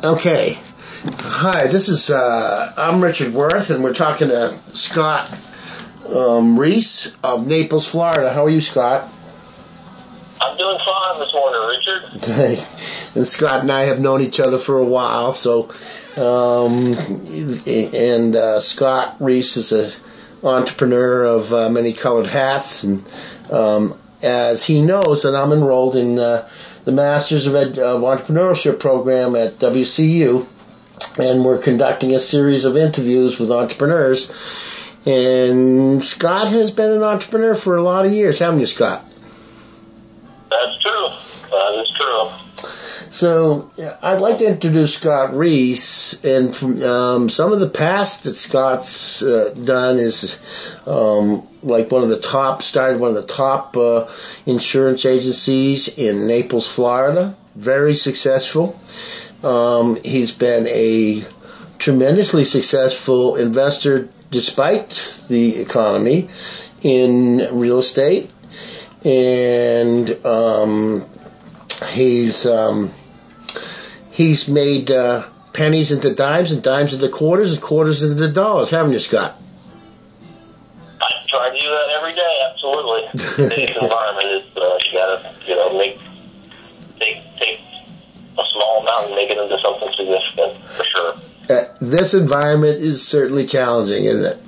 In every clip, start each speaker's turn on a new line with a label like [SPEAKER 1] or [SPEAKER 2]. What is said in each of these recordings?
[SPEAKER 1] Okay. Hi, this is, I'm Richard Worth, and we're talking to Scott Reese of Naples, Florida. How are you, Scott?
[SPEAKER 2] I'm doing fine this morning, Richard.
[SPEAKER 1] Okay. And Scott and I have known each other for a while, so, Scott Reese is an entrepreneur of many colored hats, and as he knows, that I'm enrolled in the Masters of Entrepreneurship program at WCU, and we're conducting a series of interviews with entrepreneurs. And Scott has been an entrepreneur for a lot of years, haven't you, Scott?
[SPEAKER 2] That's true. That is true.
[SPEAKER 1] So I'd like to introduce Scott Reese, and from some of the past that Scott's done is like started one of the top insurance agencies in Naples, Florida. Very successful. He's been a tremendously successful investor despite the economy in real estate, and he's made pennies into dimes and dimes into quarters and quarters into dollars, haven't you, Scott?
[SPEAKER 2] I try to do that every day, absolutely. Today's environment is, you gotta, take a small amount and make it into something significant, for sure.
[SPEAKER 1] This environment is certainly challenging, isn't it?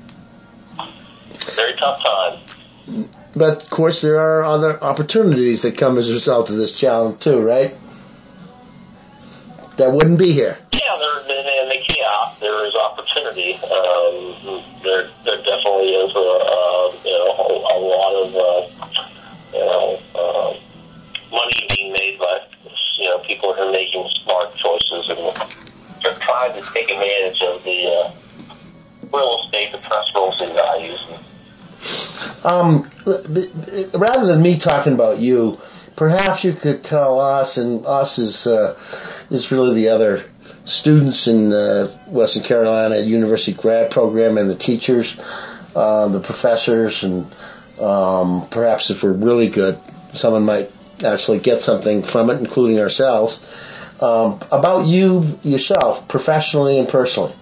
[SPEAKER 2] Very tough time.
[SPEAKER 1] But, of course, there are other opportunities that come as a result of this challenge, too, right? That wouldn't be here.
[SPEAKER 2] Yeah, in the chaos, there is opportunity. There definitely is a lot of money being made by people who are making smart choices, and they're trying to take advantage of the real estate, depressed real estate values.
[SPEAKER 1] Rather than me talking about you, perhaps you could tell us, and us is really the other students in Western Carolina University grad program, and the teachers, the professors, and perhaps if we're really good, someone might actually get something from it, including ourselves, about you yourself, professionally and personally.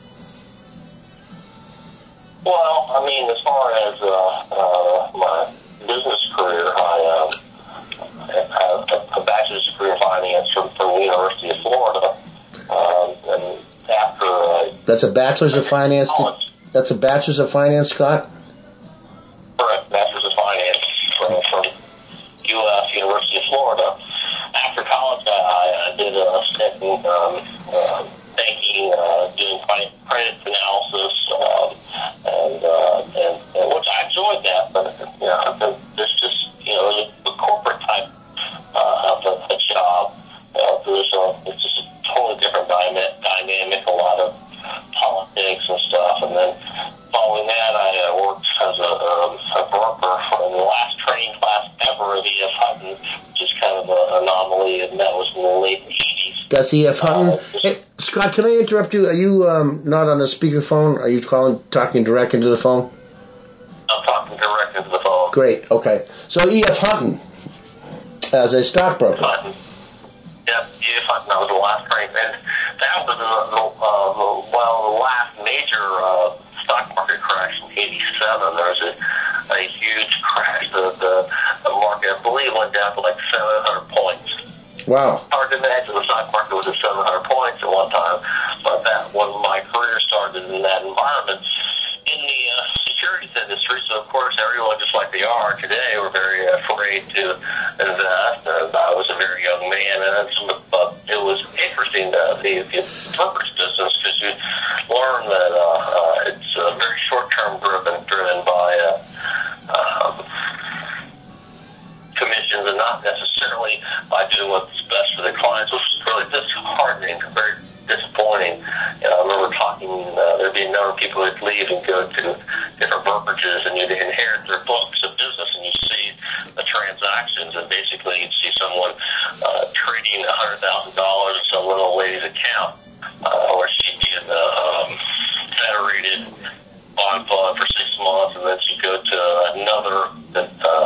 [SPEAKER 2] Well, I mean, as far as my business career, I have a bachelor's degree in finance from the University of Florida, and after
[SPEAKER 1] that's a bachelor's of finance. That's a bachelor's of finance, Scott.
[SPEAKER 2] Correct, bachelor's of finance from U.S. University of Florida. After college, I did a stint in banking, doing credit analysis, and which I enjoyed that, but there's just the corporate type of a job. It's just a totally different dynamic, a lot of politics and stuff. And then following that, I worked as a broker in the last training class ever at E.F. Hutton, which is kind of an anomaly, and that was in the late 80s.
[SPEAKER 1] That's E.F. Hutton. Hey, Scott, can I interrupt you? Are you not on a speakerphone? Are you talking direct into the phone?
[SPEAKER 2] I'm talking direct into the phone.
[SPEAKER 1] Great, okay. So E.F. Hutton, as a stockbroker.
[SPEAKER 2] Hutton. Yep, E.F. Hutton, that was the last training. And that was the last major stock market crash in 87. There was a huge crash. The market, I believe, went down to like 700 points.
[SPEAKER 1] Wow.
[SPEAKER 2] Hard to imagine the stock market was at 700 points at one time, but that when my career started in that environment in the securities industry, so of course everyone, just like they are today, were very afraid to invest. I was a very young man, and it was interesting the brokerage business, because you learn that it's very short-term driven by commissions, and not necessarily by doing what's best for the clients, which is really disheartening, very disappointing. I remember talking, there'd be a number of people who'd leave and go to different brokerages, and you'd inherit their books of business, and you see the transactions, and basically you'd see someone trading $100,000 in some little lady's account, or she'd be in the Federated bond fund for 6 months, and then she'd go to another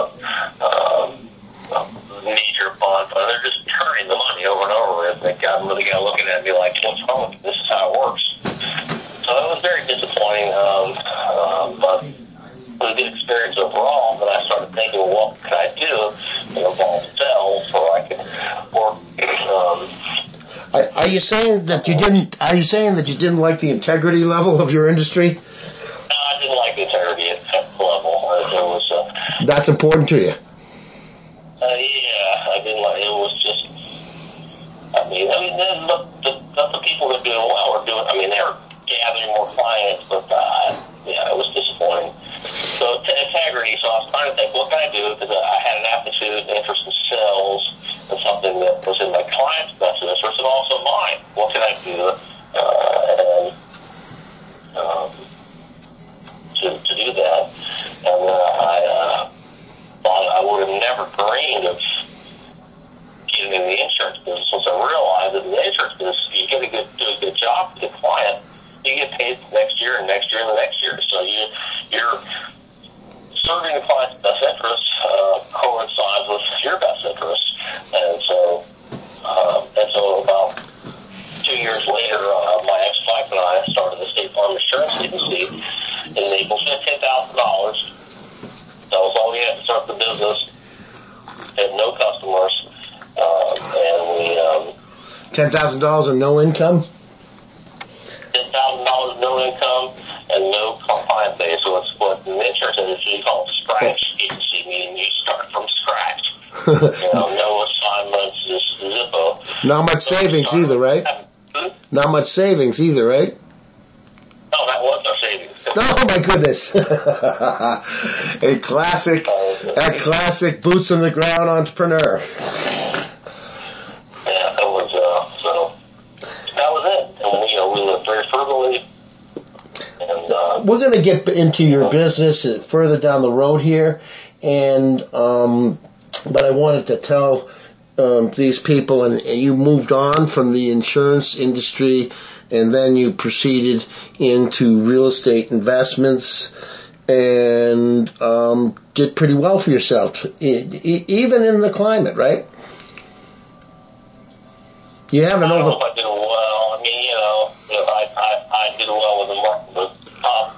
[SPEAKER 2] major bond fund. They're just turning the money over and over, and they got them the guy looking at me like, what's wrong with you? This is how it works. So it was very disappointing, but it was a good experience overall. But I started thinking, well, what could I do to involve sales so I could work?
[SPEAKER 1] Are you saying that you didn't? Are you saying that you didn't like the integrity level of your industry?
[SPEAKER 2] No, I didn't like the integrity at that level. It was.
[SPEAKER 1] That's important to you.
[SPEAKER 2] Yeah, I didn't like. It was just. I mean, the people that are doing well are doing. I mean, they're gathering more clients, but yeah, it was disappointing. So integrity. So I was trying to think, what can I do? Because I had an aptitude and interest in sales and something that was in my client's best interest and also mine. What can I do? To do that, and I thought I would have never dreamed of getting in the insurance business once I realized that in the insurance business, if you do a good job for the client, you get paid next year and next year and the next year. So you're serving the client's best interests coincides with your best interests, and so about 2 years later, my ex-wife and I started the State Farm Insurance Agency in Naples. We had $10,000. That was all we had to start the business. Had no customers, and we
[SPEAKER 1] $10,000 and no income.
[SPEAKER 2] $10,000 no income and no client base. So it's what in the insurance industry you call scratch agency, meaning you start from scratch. No assignments, just Zippo.
[SPEAKER 1] Not much savings either, right? Not much savings either, right?
[SPEAKER 2] No, that was no savings.
[SPEAKER 1] Oh my goodness! a classic boots on the ground entrepreneur.
[SPEAKER 2] Yeah, that was so. That was it. And we lived very frugally. And
[SPEAKER 1] we're going to get into your business further down the road here, and but I wanted to tell these people, and you moved on from the insurance industry, and then you proceeded into real estate investments, and did pretty well for yourself, even in the climate, right? You haven't
[SPEAKER 2] I don't know if I did well. I mean, I did well when the market was up.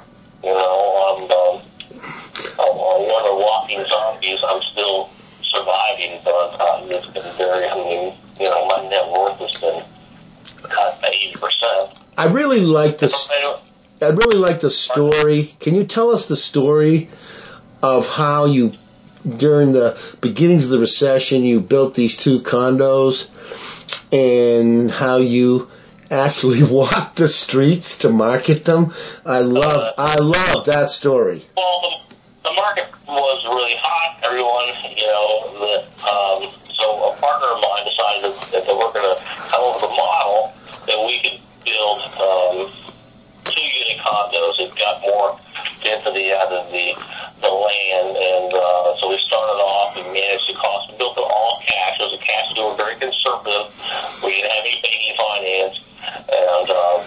[SPEAKER 2] I'm one of the walking zombies. I'm still surviving, but it's been very, my net worth has been cut by 80%.
[SPEAKER 1] I really like the story. Can you tell us the story of how you, during the beginnings of the recession, you built these 2 condos, and how you actually walked the streets to market them? I love that story.
[SPEAKER 2] Well, the market was really hot. Everyone, so a partner of mine decided that they were going to come up with a model that we could build 2-unit condos. It got more density out of the land, and so we started off and managed the cost. We built it all cash. It was a cash deal, very conservative. We didn't have any banking finance, and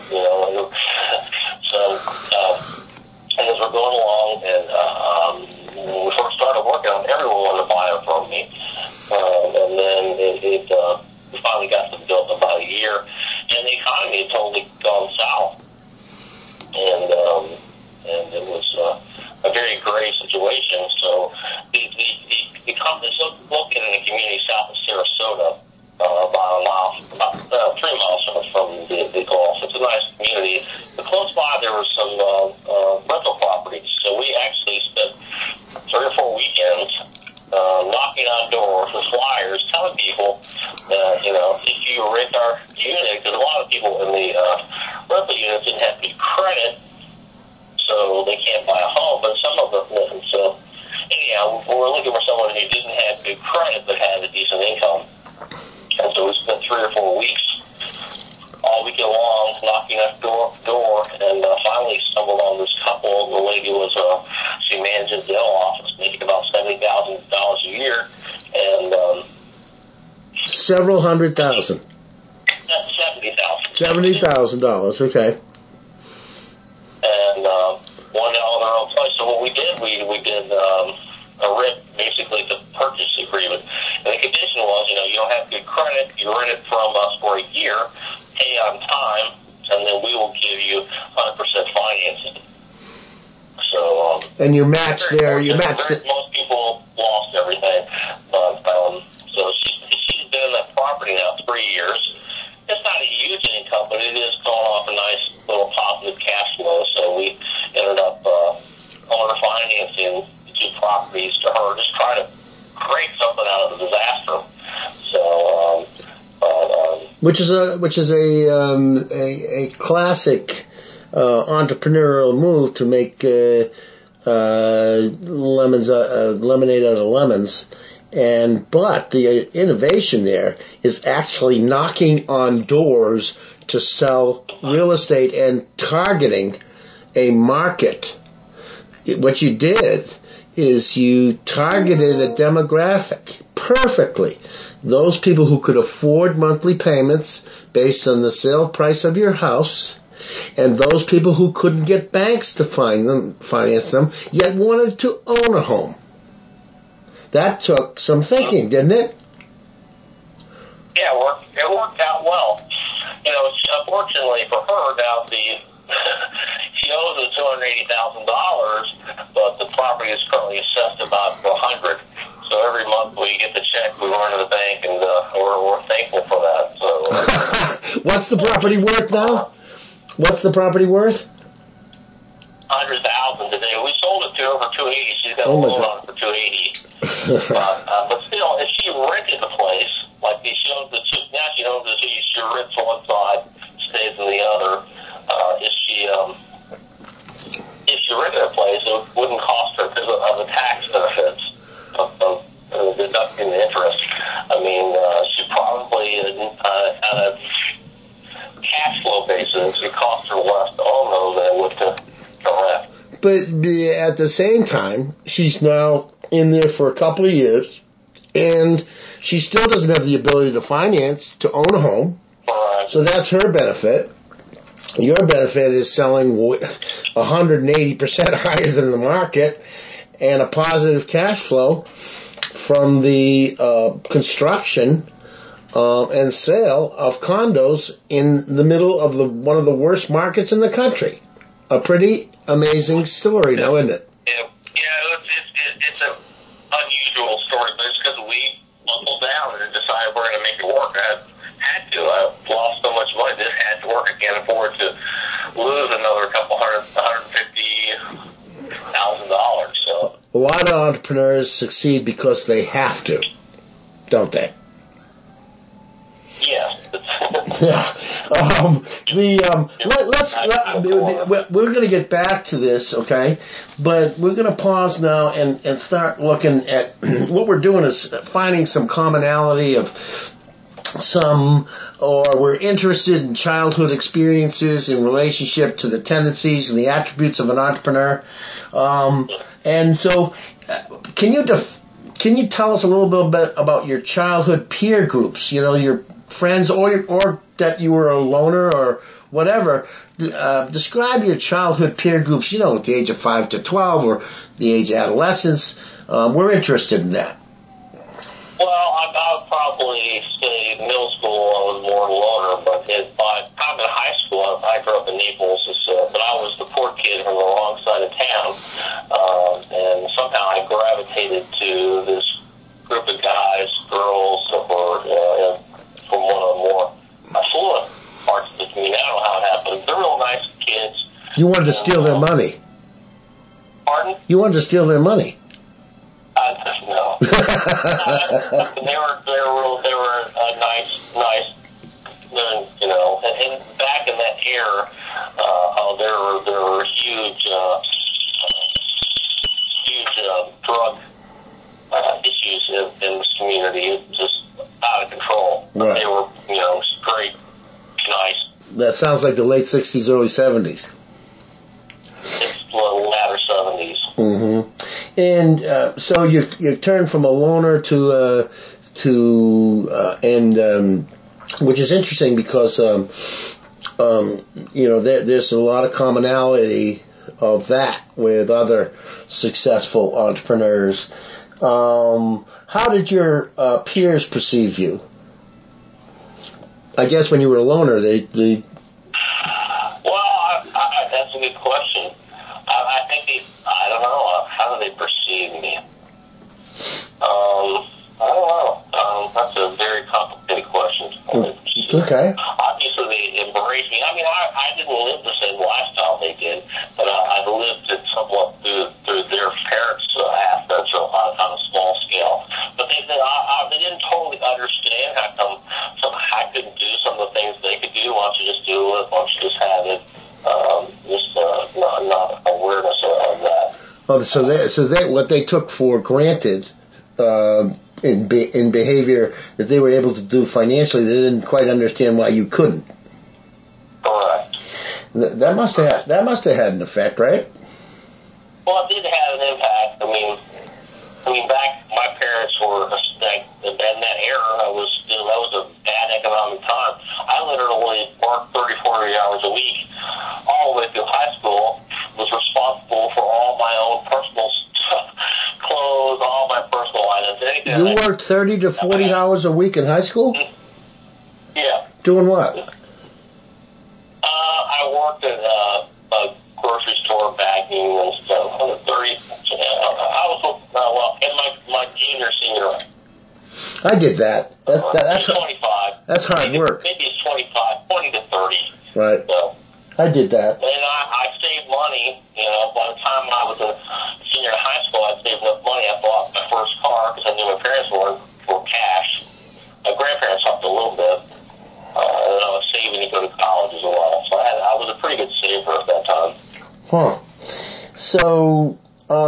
[SPEAKER 2] and as we're going along, and when we first started working on it, everyone wanted to buy it from me, and then we finally got them built in about a year, and the economy had totally gone south, and it was a very gray situation. So the company is located in a community south of Sarasota, about 3 miles from the Gulf. It's a nice community. But close by there were some rental properties. So we actually spent 3 or 4 weekends knocking on doors with flyers, telling people that, if you rent our unit, because a lot of people in the rental units didn't have good credit, so they can't buy a home, but some of them didn't. So anyhow, we were looking for someone who didn't have good credit but had a decent income. And so we spent 3 or 4 weeks all weekend long knocking at door, and finally stumbled on this couple. The lady she managed a dental office, making about $70,000 a year, and
[SPEAKER 1] several hundred thousand. $70,000, okay.
[SPEAKER 2] And one out of their own place. So what we did, we did a rent, basically the purchase agreement, And the condition was, you don't have good credit, you rent it from us for a year, pay on time, and then we will give you 100% financing. So,
[SPEAKER 1] and you're matched there. You matched it.
[SPEAKER 2] Most people lost everything, but so she's been in that property now 3 years. It's not a huge income, but it is going off a nice little positive cash flow. So we ended up owner financing the 2 properties to her, just trying to create something out of the disaster. So,
[SPEAKER 1] which is a classic entrepreneurial move to make lemonade out of lemons. But the innovation there is actually knocking on doors to sell real estate and targeting a market. What you did is you targeted a demographic perfectly. Those people who could afford monthly payments based on the sale price of your house, and those people who couldn't get banks to finance them, yet wanted to own a home. That took some thinking, didn't it?
[SPEAKER 2] Yeah, it worked out well. Unfortunately for her, now she owes us $280,000, but the property is currently assessed about $100,000. So every month we get the check, we run to the bank, and we're thankful for that. So,
[SPEAKER 1] what's the property worth now? What's the property worth?
[SPEAKER 2] $100,000 today. We sold it to her for $280,000. She's got a loan on it for $280,000. But still, if she rented the place, like she owns the two, now she owns the two. She rents one side, stays in the other. If she rented a place, it wouldn't cost her because of the tax benefits of deducting the interest. I mean, she probably on a cash flow basis, it costs her less to own those than it would to rent.
[SPEAKER 1] But at the same time, she's now in there for a couple of years, and she still doesn't have the ability to finance to own a home.
[SPEAKER 2] Right.
[SPEAKER 1] So that's her benefit. Your benefit is selling 180% higher than the market, and a positive cash flow from the construction and sale of condos in the middle of one of the worst markets in the country. A pretty amazing story, now, isn't it?
[SPEAKER 2] Yeah, it's an unusual story, but it's because we buckled down and decided we're going to make it work. I had to. I lost so much money. This had to work. I can't afford to lose another $150,000. So
[SPEAKER 1] a lot of entrepreneurs succeed because they have to, don't they?
[SPEAKER 2] Yes.
[SPEAKER 1] Yeah. We're going to get back to this, okay? But we're going to pause now and start looking at what we're doing is finding some commonality of or we're interested in childhood experiences in relationship to the tendencies and the attributes of an entrepreneur. And so, can you tell us a little bit about your childhood peer groups? Your friends, or that you were a loner or whatever. Describe your childhood peer groups. At the age of 5 to 12 or the age of adolescence. We're interested in that.
[SPEAKER 2] Well, I would probably say middle school I was more loner, but by the time in high school, I grew up in Naples, but I was the poor kid from the wrong side of town, and somehow I gravitated to this group of guys, girls, that were from one of the more affluent parts of the community. I don't know how it happened. They're real nice kids.
[SPEAKER 1] You wanted to steal their money.
[SPEAKER 2] Pardon?
[SPEAKER 1] You wanted to steal their money.
[SPEAKER 2] No. They were nice, and back in that era, there were huge drug issues in this community. It was just out of control.
[SPEAKER 1] Right.
[SPEAKER 2] They were, straight, nice.
[SPEAKER 1] That sounds like the late 60s, early 70s.
[SPEAKER 2] It's the latter 70s.
[SPEAKER 1] Mm-hmm. And so you turn from a loner to which is interesting because there's a lot of commonality of that with other successful entrepreneurs. How did your peers perceive you? I guess when you were a loner, they
[SPEAKER 2] Well, that's a good question. I think I don't know. How do they perceive me? I don't know. That's a very complicated question.
[SPEAKER 1] Okay.
[SPEAKER 2] Obviously, they embraced me. I mean, I didn't live the same lifestyle they did, but I've lived it somewhat through their parents' assets on a small scale. But they didn't totally understand how come I couldn't do some of the things they could do. Why don't you just do it? Why don't you just have it? Not awareness of that.
[SPEAKER 1] Oh, so they what they took for granted in behavior that they were able to do financially, they didn't quite understand why you couldn't.
[SPEAKER 2] Correct.
[SPEAKER 1] That must have had an effect, right?
[SPEAKER 2] Well, it did have an impact. I mean, back my parents were in that era. That was a bad economic time. I literally worked 30, 40 hours a week, all the way through high school. Was responsible for all my own personal stuff, clothes, all my personal items. Anything.
[SPEAKER 1] You worked 30 to 40 hours a week in high school?
[SPEAKER 2] Yeah.
[SPEAKER 1] Doing what?
[SPEAKER 2] I worked at a grocery store bagging and stuff. I was 30. I was in my junior, senior.
[SPEAKER 1] I did that. That's
[SPEAKER 2] 25.
[SPEAKER 1] That's hard work.
[SPEAKER 2] Maybe it's 25, 20 to 30.
[SPEAKER 1] Right.
[SPEAKER 2] So,
[SPEAKER 1] I did that.
[SPEAKER 2] and I saved money. By the time I was a senior in high school, I saved enough money. I bought my first car because I knew my parents were cash. My grandparents helped a little bit. And I was saving to go to college as well. So I was a pretty good saver at that time.
[SPEAKER 1] Huh. So,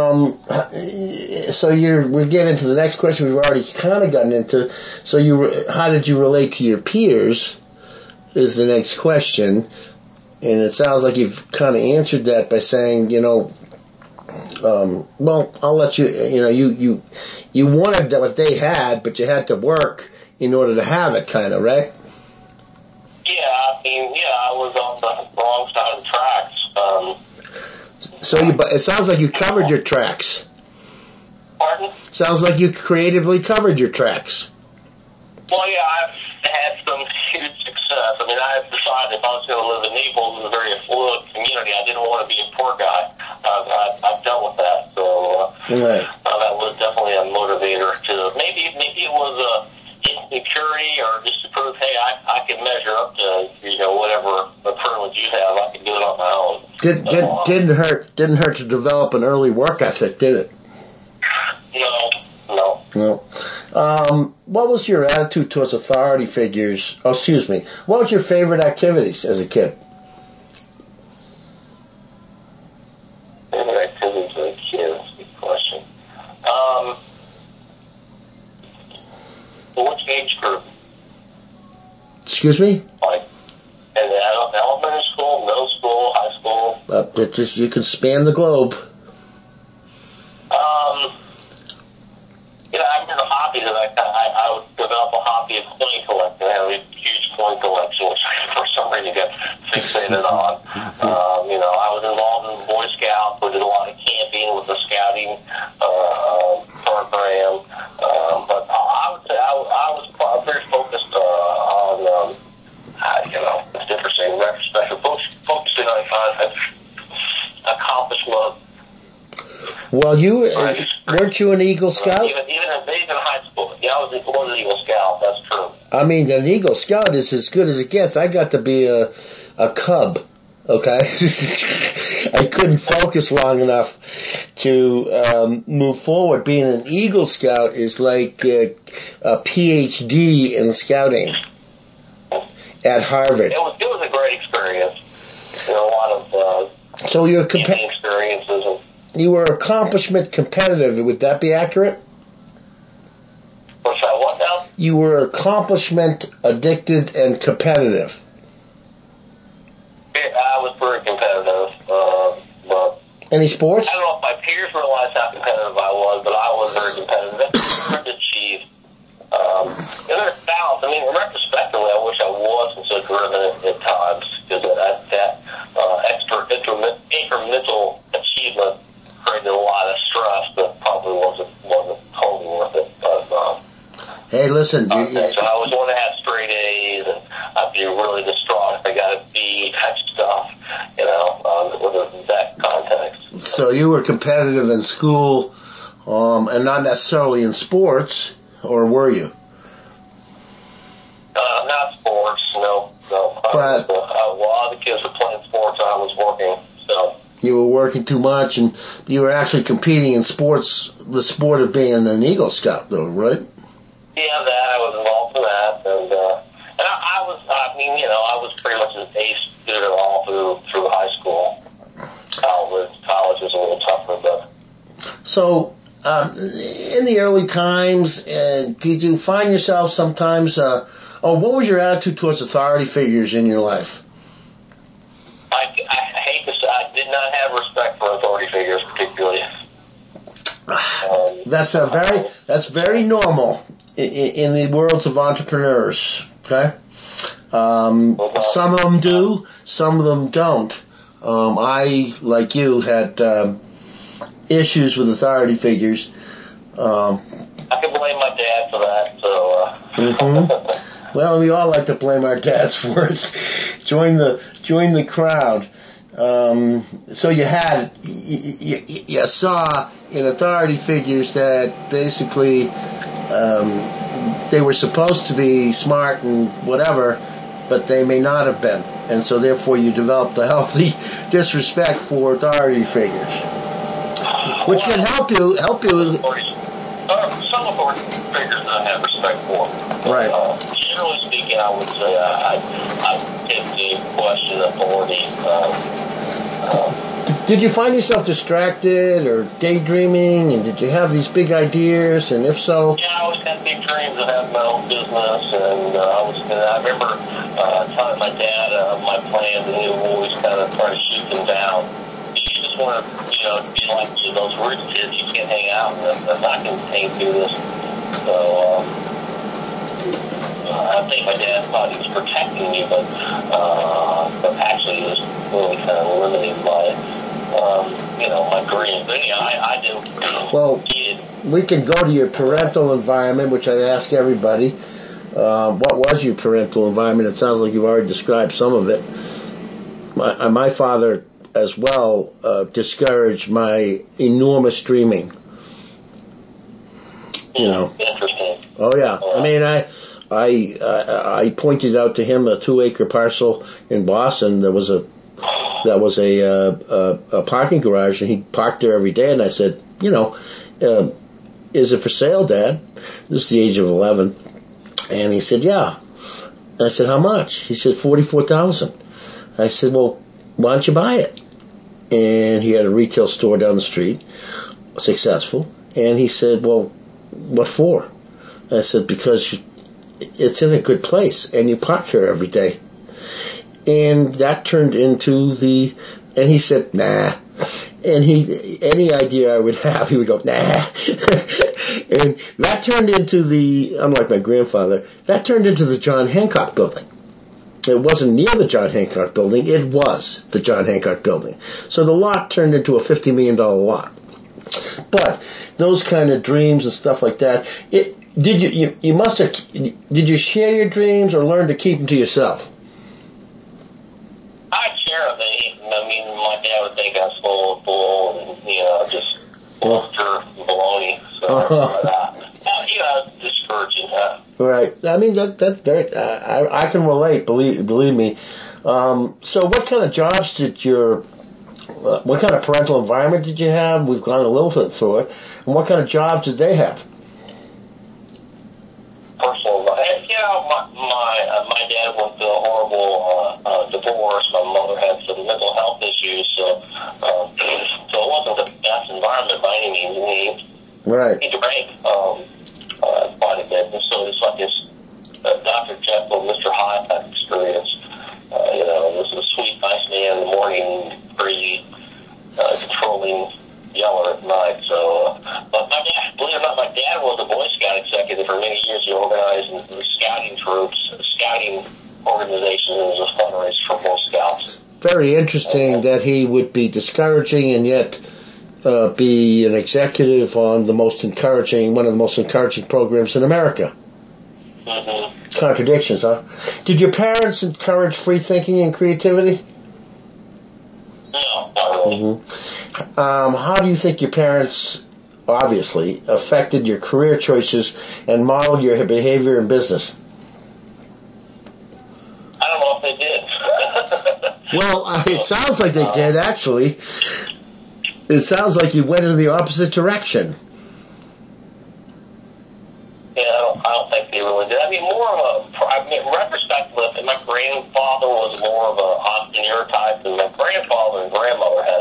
[SPEAKER 1] we're getting to the next question we've already kind of gotten into. So how did you relate to your peers is the next question. And it sounds like you've kind of answered that by saying, well, I'll let you wanted what they had, but you had to work in order to have it, kind of, right?
[SPEAKER 2] Yeah, I was on the wrong side of the tracks.
[SPEAKER 1] So it sounds like you covered your tracks.
[SPEAKER 2] Pardon?
[SPEAKER 1] Sounds like you creatively covered your tracks.
[SPEAKER 2] Well, yeah, I've had some huge success. I decided if I was going to live in Naples, it's a very affluent community, I didn't want to be a poor guy. I've dealt with that, so
[SPEAKER 1] right.
[SPEAKER 2] That was definitely a motivator to maybe it was insecurity or just to prove, hey, I can measure up to whatever the privilege you have. I can do it on my own. Didn't hurt to develop an early work ethic, did it? No.
[SPEAKER 1] What was your attitude towards authority figures? Oh, excuse me. What was your favorite activities as a kid?
[SPEAKER 2] Favorite activities as a kid? That's a good question. Which age group?
[SPEAKER 1] Excuse me?
[SPEAKER 2] Like in elementary school, middle school, high school?
[SPEAKER 1] You can span the globe.
[SPEAKER 2] I remember the hobby that I would develop a hobby of coin collecting. I have a huge coin collection, which I, for some reason, got fixated on. I was involved in the Boy Scouts. We did a lot of camping with the scouting program. But I would say I was very focused on, it's interesting, in retrospect, focusing on accomplishment.
[SPEAKER 1] Well, weren't you an Eagle Scout?
[SPEAKER 2] Even in high school. Yeah, I was an Eagle Scout, that's true.
[SPEAKER 1] An Eagle Scout is as good as it gets. I got to be a Cub, okay? I couldn't focus long enough to move forward. Being an Eagle Scout is like a PhD in scouting at Harvard.
[SPEAKER 2] It was a great experience. A lot of
[SPEAKER 1] so you're
[SPEAKER 2] experiences.
[SPEAKER 1] You were accomplishment competitive. Would that be accurate?
[SPEAKER 2] What's that? What now?
[SPEAKER 1] You were accomplishment addicted and competitive.
[SPEAKER 2] I was very competitive. But
[SPEAKER 1] any sports?
[SPEAKER 2] I don't know if my peers realized how competitive I was, but I was very competitive. That's hard to achieve. There's balance. Retrospectively, I wish I wasn't so driven at times, because that extra incremental achievement created a lot of stress that probably wasn't totally
[SPEAKER 1] listen.
[SPEAKER 2] So I was one that had straight A's, and I'd be really distraught if I got a B type stuff, with that context.
[SPEAKER 1] So you were competitive in school, and not necessarily in sports, or were you?
[SPEAKER 2] Not sports, no.
[SPEAKER 1] But
[SPEAKER 2] while the kids were playing sports, I was working, so.
[SPEAKER 1] You were working too much, and you were actually competing in sports, the sport of being an Eagle Scout, though, right?
[SPEAKER 2] Yeah, I was involved in that, and I was pretty much an A student all through high school. College was a little tougher, but.
[SPEAKER 1] So, in the early times, did you find yourself sometimes, what was your attitude towards authority figures in your life?
[SPEAKER 2] I hate to say, I did not have respect for authority figures particularly.
[SPEAKER 1] That's very normal in the worlds of entrepreneurs. Okay, some of them do, some of them don't. I, like you, had issues with authority figures.
[SPEAKER 2] I can blame my dad for that. So.
[SPEAKER 1] Mm-hmm. Well, we all like to blame our dads for it. Join the crowd. So you saw in authority figures that basically they were supposed to be smart and whatever, but they may not have been, and so therefore you developed a healthy disrespect for authority figures, which can help you.
[SPEAKER 2] Some authority figures I have respect for.
[SPEAKER 1] Right.
[SPEAKER 2] Generally speaking, I would say I tend to question authority.
[SPEAKER 1] Did you find yourself distracted or daydreaming, and did you have these big ideas, and if so?
[SPEAKER 2] Yeah, I always had big dreams of having my own business, and I remember telling my dad my plans, and he would always kind of try to shoot them down. You just want to, be like those rich kids. You can't hang out with them. I can hang through this. So, I think my dad thought he was protecting me, but actually he was really kind of limiting my dreams. But I do.
[SPEAKER 1] Well, we can go to your parental environment, which I ask everybody. What was your parental environment? It sounds like you've already described some of it. My father, as well, discouraged my enormous dreaming.
[SPEAKER 2] Interesting.
[SPEAKER 1] Oh yeah. I mean, I pointed out to him a 2-acre parcel in Boston that was a parking garage, and he parked there every day. And I said, is it for sale, Dad? This is the age of 11, and he said, yeah. And I said, how much? He said, $44,000. I said, well, why don't you buy it? And he had a retail store down the street, successful. And he said, well, what for? I said, because it's in a good place, and you park here every day. And that turned into and he said, nah. And any idea I would have, he would go, nah. And that turned into unlike my grandfather, that turned into the John Hancock Building. It wasn't near the John Hancock Building, it was the John Hancock Building. So the lot turned into a $50 million lot. But those kind of dreams and stuff like that, did you share your dreams or learn to keep them to yourself?
[SPEAKER 2] I'd share them. I mean, my dad would think I was full of bull and, just bluster and baloney. So, discouraging that.
[SPEAKER 1] Right. I mean, that's very, I can relate, believe me. So what kind of jobs what kind of parental environment did you have? We've gone a little bit through it. And what kind of jobs did they have?
[SPEAKER 2] Personal life. My dad went through a horrible divorce. My mother had some mental health issues, so it wasn't the best environment by any means.
[SPEAKER 1] Right.
[SPEAKER 2] He drank quite a bit, and so it's like this Dr. Jekyll, Mr. Hyde type experience. This is a sweet, nice man in the morning, crazy, controlling yeller at night. So, but my dad, believe it or not, my dad was a Boy Scout executive for many years. He organized the scouting troops, scouting organizations as a fundraiser for Boy Scouts.
[SPEAKER 1] Very interesting that he would be discouraging and yet be an executive on one of the most encouraging programs in America. Contradictions, huh? Did your parents encourage free thinking and creativity?
[SPEAKER 2] No, not really.
[SPEAKER 1] How do you think your parents, obviously, affected your career choices and modeled your behavior in business?
[SPEAKER 2] I don't know if they did.
[SPEAKER 1] Well, it sounds like they did, actually. It sounds like you went in the opposite direction.
[SPEAKER 2] Yeah, I don't think they really did. I mean, in retrospect, my grandfather was more of an entrepreneur type, and my grandfather and grandmother had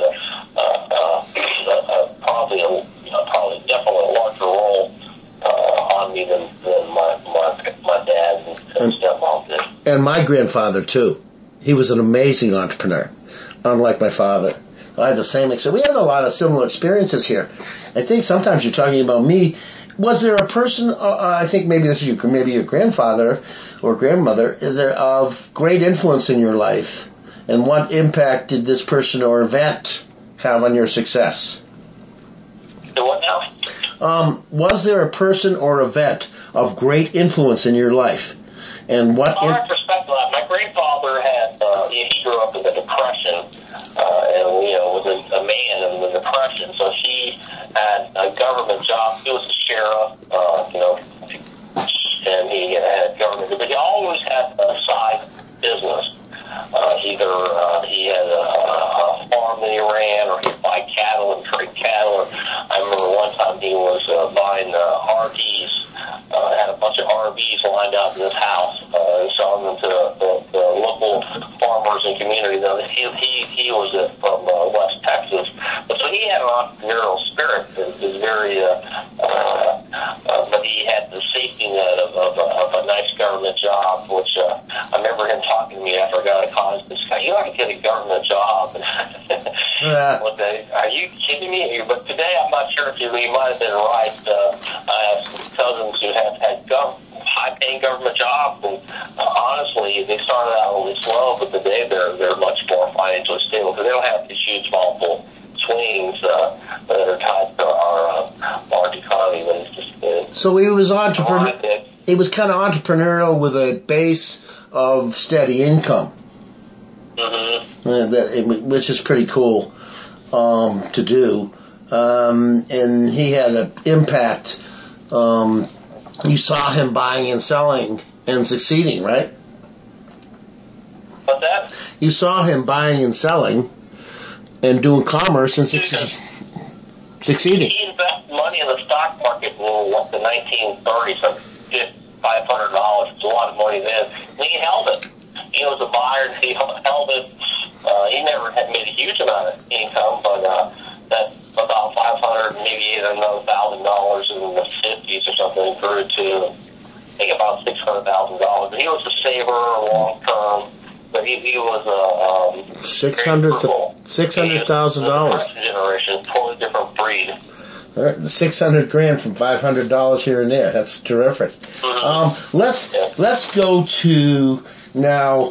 [SPEAKER 2] probably definitely a larger role on me than my dad and stepmom did.
[SPEAKER 1] And my grandfather, too. He was an amazing entrepreneur, unlike my father. I had the same experience. We had a lot of similar experiences here. I think sometimes you're talking about me. Was there a person, I think maybe this is maybe your grandfather or grandmother, is there of great influence in your life? And what impact did this person or event have on your success?
[SPEAKER 2] The what now?
[SPEAKER 1] Was there a person or event of great influence in your life? And what?
[SPEAKER 2] In retrospect, my grandfather had, he grew up in the Depression, and, was a man in the Depression, so he had a government job. He was a sheriff, and he had government, but he always had a side business. Either he had a farm that he ran, or he'd buy cattle and trade cattle. I remember one time he was buying RVs, had a bunch of RVs lined up in his house, and selling them to the local farmers and community. Now, he was from West Texas, but so he had an entrepreneurial spirit that was very, but he had the safety net of a nice government job, which I remember him talking to me after I got out of college. This guy, you ought to get a government job. Are you kidding me? But today, I'm not sure if he might have been right. I have some cousins who have had high-paying government jobs, and honestly, they started out really slow, but today they're much more financially stable because they don't have these huge multiple swings that are tied to our large economy. But it's just
[SPEAKER 1] so he was entrepreneur. He was kind of entrepreneurial with a base of steady income. Which is pretty cool to do. And he had an impact. You saw him buying and selling and succeeding, right?
[SPEAKER 2] What's that?
[SPEAKER 1] You saw him buying and selling and doing commerce and succeeding.
[SPEAKER 2] He invested money in the stock market in the 1930s, so $500. It's a lot of money then. And he held it. He was a buyer, and he held it. He never had made a huge amount of income, but that about $500, maybe another $1,000 in the 50s or something grew to, I think, about $600,000. But he was a saver long term, but he was
[SPEAKER 1] $600,000.
[SPEAKER 2] Generation, totally different breed.
[SPEAKER 1] All right, $600,000 from $500 here and there. That's terrific. Let's go to now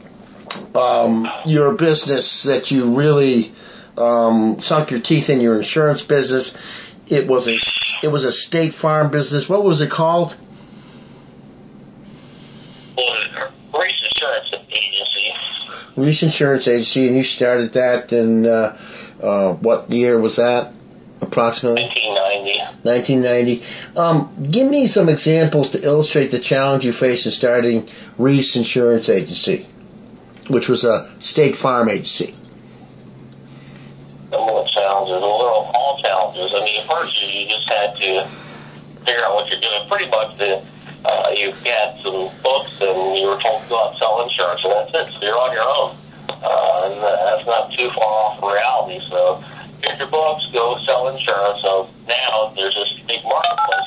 [SPEAKER 1] your business that you really sunk your teeth in, your insurance business. It was a State Farm business. What was it called?
[SPEAKER 2] Reese Insurance Agency.
[SPEAKER 1] Reese Insurance Agency, and you started that in what year was that? Approximately 1990. Give me some examples to illustrate the challenge you faced in starting Reese Insurance Agency, which was a State Farm agency.
[SPEAKER 2] All challenges. I mean, first you just had to figure out what you're doing. Pretty much you had some books and you were told to go out and sell insurance, and that's it. So you're on your own. And that's not too far off reality. So here's your books, go sell insurance. So now there's this big marketplace.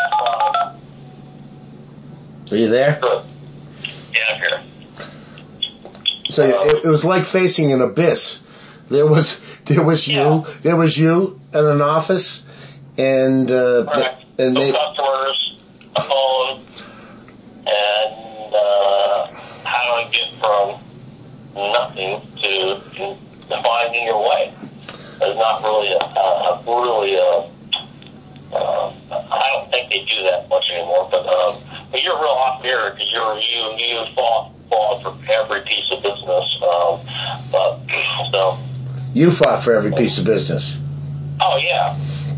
[SPEAKER 1] Are you there?
[SPEAKER 2] Good. Yeah, I'm here.
[SPEAKER 1] So it was like facing an abyss. There was you at an office, and
[SPEAKER 2] correct.
[SPEAKER 1] And
[SPEAKER 2] customers, a phone, and how do I get from nothing to finding your way? There's not really I don't think they do that much anymore, but you're a real entrepreneur because you fought for every piece of business. But so
[SPEAKER 1] You fought for every piece of business.
[SPEAKER 2] oh yeah.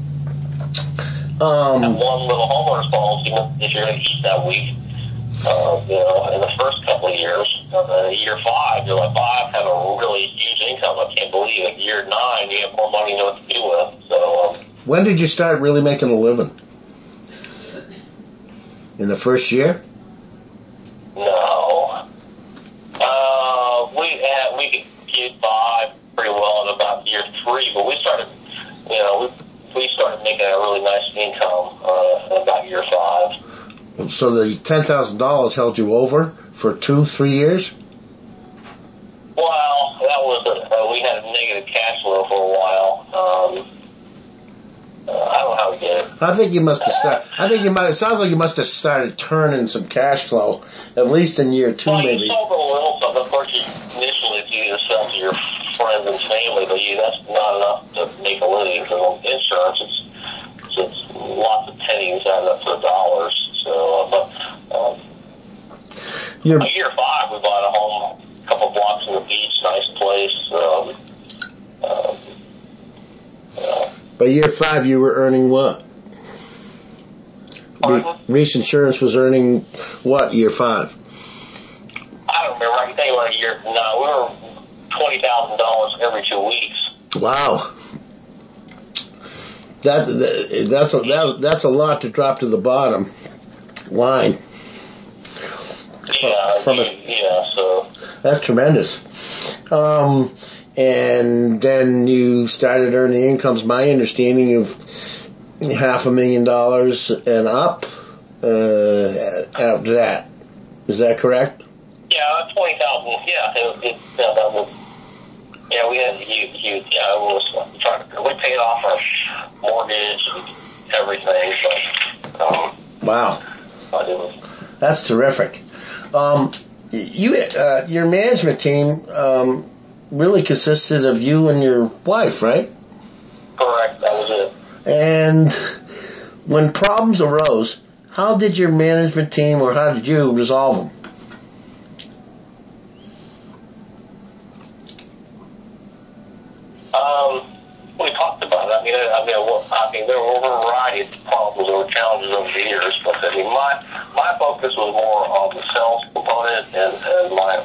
[SPEAKER 2] That one little homeowner's policy if you're going to eat that week. In the first couple of years, year 5, you're like, wow, I have a really huge income. I can't believe it. Year 9, you have more money to know what to do with. So,
[SPEAKER 1] when did you start really making a living? In the first year?
[SPEAKER 2] No. We could get by pretty well in about year 3, but we started, we started making a really nice income in about year 5.
[SPEAKER 1] So the $10,000 held you over for 2-3 years?
[SPEAKER 2] Well, that was we had a negative cash flow for a while. I don't know how we did it.
[SPEAKER 1] I think you must have started. It sounds like you must have started turning some cash flow, at least in year 2, maybe.
[SPEAKER 2] You sold a little stuff. Of course, initially it's easy to sell to your friends and family, but that's not enough to make a living. Because on insurance, it's lots of pennies added up to the dollars. So, year 5, we bought a home, a couple blocks from the beach, nice place.
[SPEAKER 1] By year 5, you were earning what? Reese Insurance was earning what, year 5?
[SPEAKER 2] I don't remember. I can tell you what we were $20,000 every 2 weeks.
[SPEAKER 1] Wow. That's a lot to drop to the bottom line.
[SPEAKER 2] So
[SPEAKER 1] that's tremendous. And then you started earning incomes, my understanding, of $500,000 and up after that. Is that correct?
[SPEAKER 2] Yeah, 20,000. Yeah, that was. Yeah, we had we paid off our mortgage and everything. So,
[SPEAKER 1] wow, that's terrific. Your management team really consisted of you and your wife, right?
[SPEAKER 2] Correct, that was it.
[SPEAKER 1] And when problems arose, how did your management team, or how did you resolve them?
[SPEAKER 2] We talked about it. I mean, there were a variety of problems or challenges over the years, but I mean, my focus was more on the sales component, and my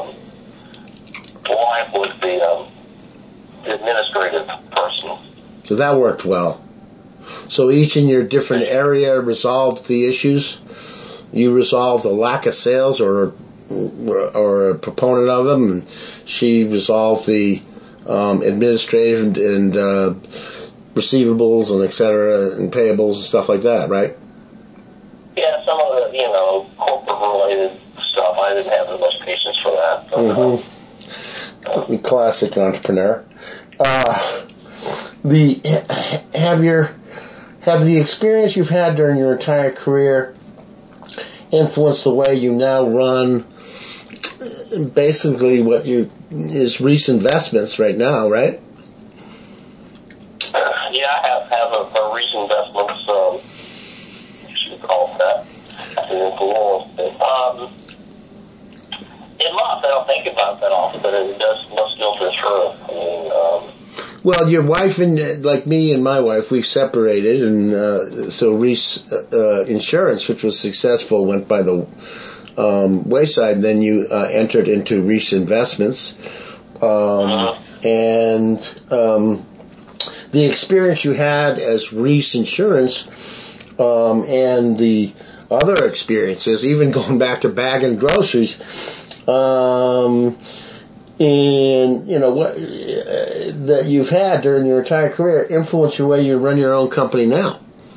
[SPEAKER 2] wife was the administrative person.
[SPEAKER 1] So that worked well. So each in your different area resolved the issues. You resolved the lack of sales or a proponent of them, and she resolved the administrative and receivables and et cetera, and payables and stuff like that, right?
[SPEAKER 2] Yeah, some of the, corporate related stuff, I didn't have as much patience for that. But,
[SPEAKER 1] classic entrepreneur. Have the experience you've had during your entire career influenced the way you now run basically what is Reese Investments right now, right?
[SPEAKER 2] Yeah, I have a Reese Investments, you should call it that. It must. I don't think about that often, but it must filter through.
[SPEAKER 1] Well, your wife and like me and my wife, we separated, and so Reese Insurance, which was successful, went by the wayside. And then you entered into Reese Investments, and the experience you had as Reese Insurance, and the other experiences, even going back to bagging groceries, and what that you've had during your entire career influence the way you run your own company now.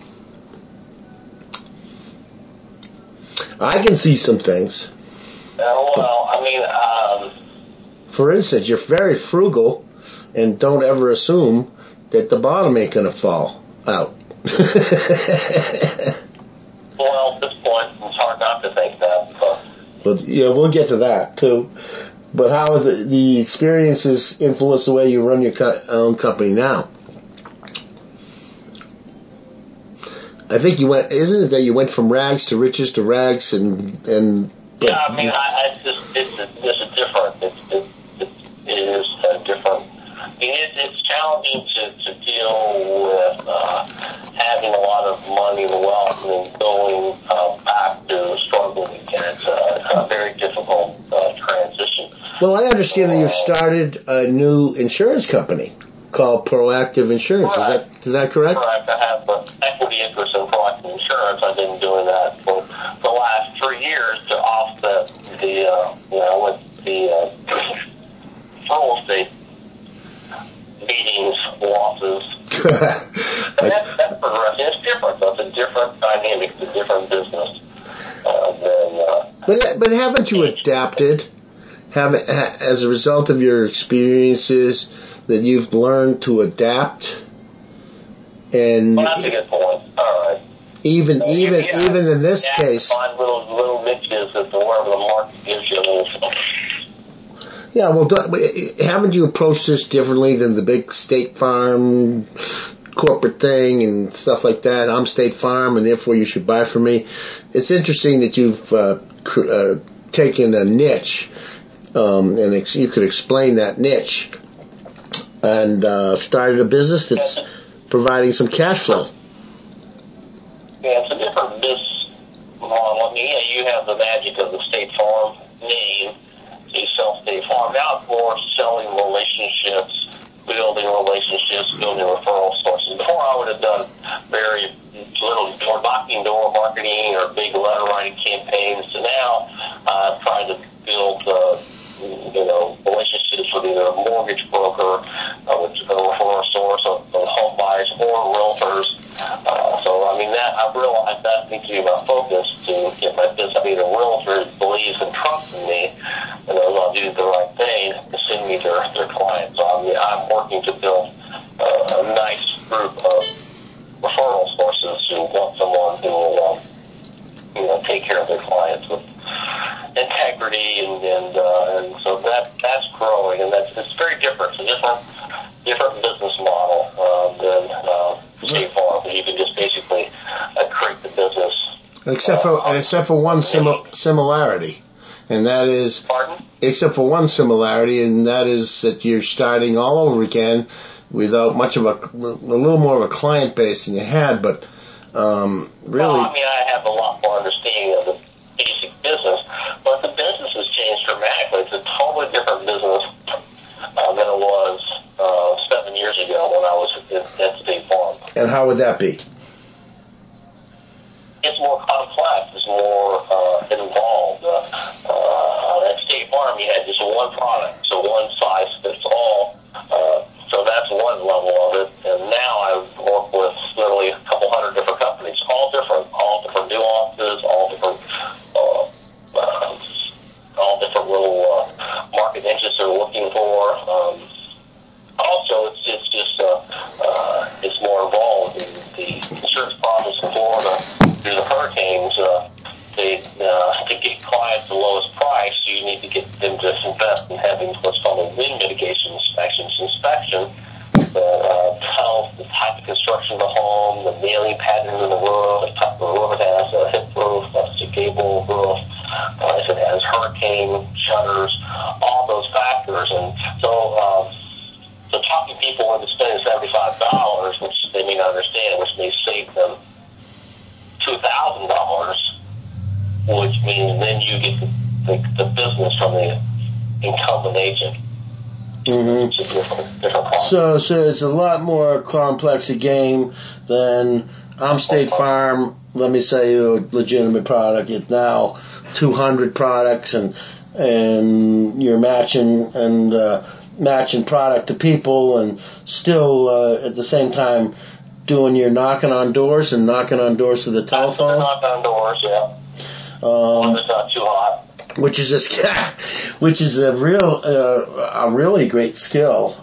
[SPEAKER 1] I can see some things. For instance, you're very frugal and don't ever assume that the bottom ain't going to fall out.
[SPEAKER 2] Well, at this point, it's hard not to think that.
[SPEAKER 1] But yeah, we'll get to that too. But how have the experiences influenced the way you run your own company now? I think you went. Isn't it that you went from rags to riches to rags and?
[SPEAKER 2] Yeah, I mean, it's a different. It is a different. I mean, it's challenging to deal with having a lot of money and wealth and then going back to struggling again. It's a very difficult transition.
[SPEAKER 1] Well, I understand that you've started a new insurance company called Proactive Insurance.
[SPEAKER 2] Correct.
[SPEAKER 1] Is that correct?
[SPEAKER 2] Correct. I have equity interest in Proactive Insurance. I've been doing that for the last 3 years to offset the with the real estate meetings losses. That's progressive. It's different. Though. It's a different dynamic. It's a different business.
[SPEAKER 1] But haven't you adapted? As a result of your experiences, that you've learned to adapt? And
[SPEAKER 2] well, that's a good point. All right.
[SPEAKER 1] Even in this case,
[SPEAKER 2] find little niches that wherever the market gives you a little.
[SPEAKER 1] Yeah, well, haven't you approached this differently than the big State Farm corporate thing and stuff like that? I'm State Farm, and therefore you should buy from me. It's interesting that you've taken a niche, and you could explain that niche, and started a business that's providing some cash flow.
[SPEAKER 2] Yeah, it's a different business model. I mean, you have the magic of the State Farm name. You sell State Farm. Now it's more selling relationships, building referral sources. Before I would have done very little knocking door marketing or big letter writing campaigns. So now I'm trying to build relationships with either a mortgage broker, which is a referral source of home buyers or realtors. So I mean that I've realized that needs to be my focus to get my business. I mean, a realtor believes and trusts in me, and they'll do the right thing to send me their clients. So I'm working to build a nice group of referral sources who want someone who will take care of their clients with integrity, and so that's growing, and it's very different. It's a different business model than State Farm. You can just basically create the business.
[SPEAKER 1] Except for one similarity, and that is.
[SPEAKER 2] Pardon?
[SPEAKER 1] Except for one similarity, and that is that you're starting all over again without much of a little more of a client base than you had, but really.
[SPEAKER 2] Well, I mean, I have a lot more understanding of the basic business, but the business has changed dramatically. It's a totally different business than it was 7 years ago when I was at State Farm.
[SPEAKER 1] And how would that be?
[SPEAKER 2] It's more complex. It's more involved. At State Farm, you had just one product, so one size fits all. So that's one level of it. And now I work with literally a couple hundred different companies, all different nuances, all different little market niches they're looking for. Also, it's more involved in the insurance problems in Florida through the hurricanes. To get clients the lowest price, you need to get them to invest in having what's called a wind mitigation inspection. Tells the type of construction of the home, the nailing patterns in the roof, the type of roof it has, a hip roof, a gable roof, if it has hurricane shutters, all those factors. And so talking people into spending $75, which they may not understand, which may save them $2,000, which means then you get the business from the incumbent agent.
[SPEAKER 1] Mm-hmm.
[SPEAKER 2] It's a different problem.
[SPEAKER 1] So it's a lot more complex a game than I'm State Farm. Let me sell you a legitimate product. It's now 200 products, and you're matching product to people, and still at the same time doing your knocking on doors to the telephone.
[SPEAKER 2] Knocking on doors, yeah. It's not too hot.
[SPEAKER 1] Which is a really great skill.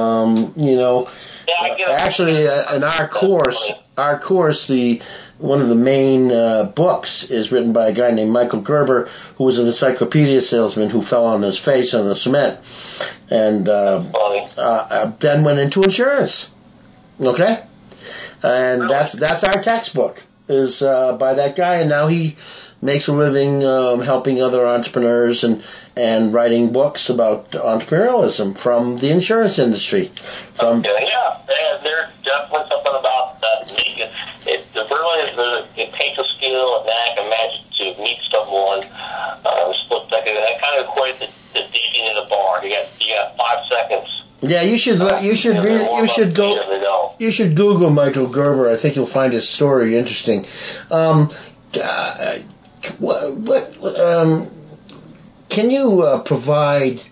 [SPEAKER 1] Actually, in our course, one of the main books is written by a guy named Michael Gerber, who was an encyclopedia salesman who fell on his face on the cement, and then went into insurance. Okay, and that's our textbook. is by that guy, and now he makes a living helping other entrepreneurs and writing books about entrepreneurialism from the insurance industry.
[SPEAKER 2] There's definitely something about that. It really it takes a skill, a knack, a magic to meet someone. Split second. That kind of equates to digging in a bar. You got 5 seconds.
[SPEAKER 1] Yeah, you should Google Michael Gerber. I think you'll find his story interesting. Can you provide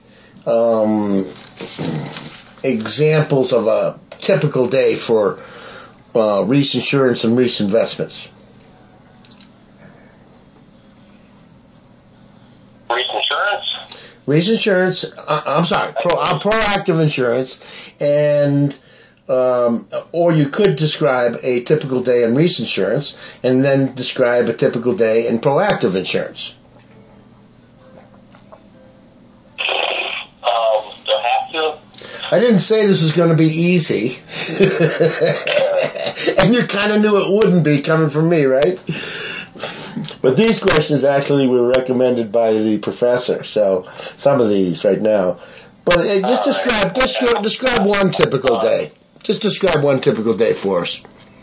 [SPEAKER 1] examples of a typical day for Reese Insurance and Reese Investments? Reese Insurance, I'm sorry, Proactive Insurance, and or you could describe a typical day in Reese Insurance, and then describe a typical day in Proactive Insurance.
[SPEAKER 2] Do I have to?
[SPEAKER 1] I didn't say this was going to be easy, and you kind of knew it wouldn't be coming from me, right? But these questions actually were recommended by the professor, so some of these right now. But describe one typical day. Just describe one typical day for us.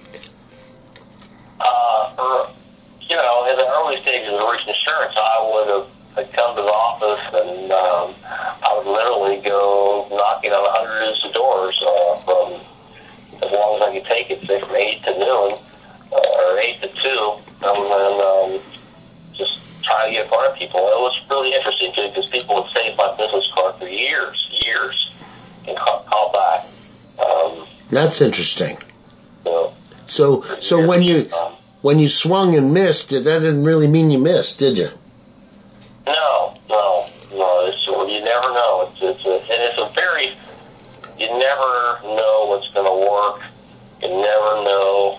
[SPEAKER 2] In the early stages of Reese Insurance, I would have come to the office and I would literally go knocking on hundreds of doors from as long as I could take it, say from 8 to noon or 8 to 2, and just try to get in front of people. It was really interesting too because people would save my business card for years, and call back.
[SPEAKER 1] That's interesting. So when you swung and missed, that didn't really mean you missed, did you?
[SPEAKER 2] No. You never know. You never know what's going to work. You never know.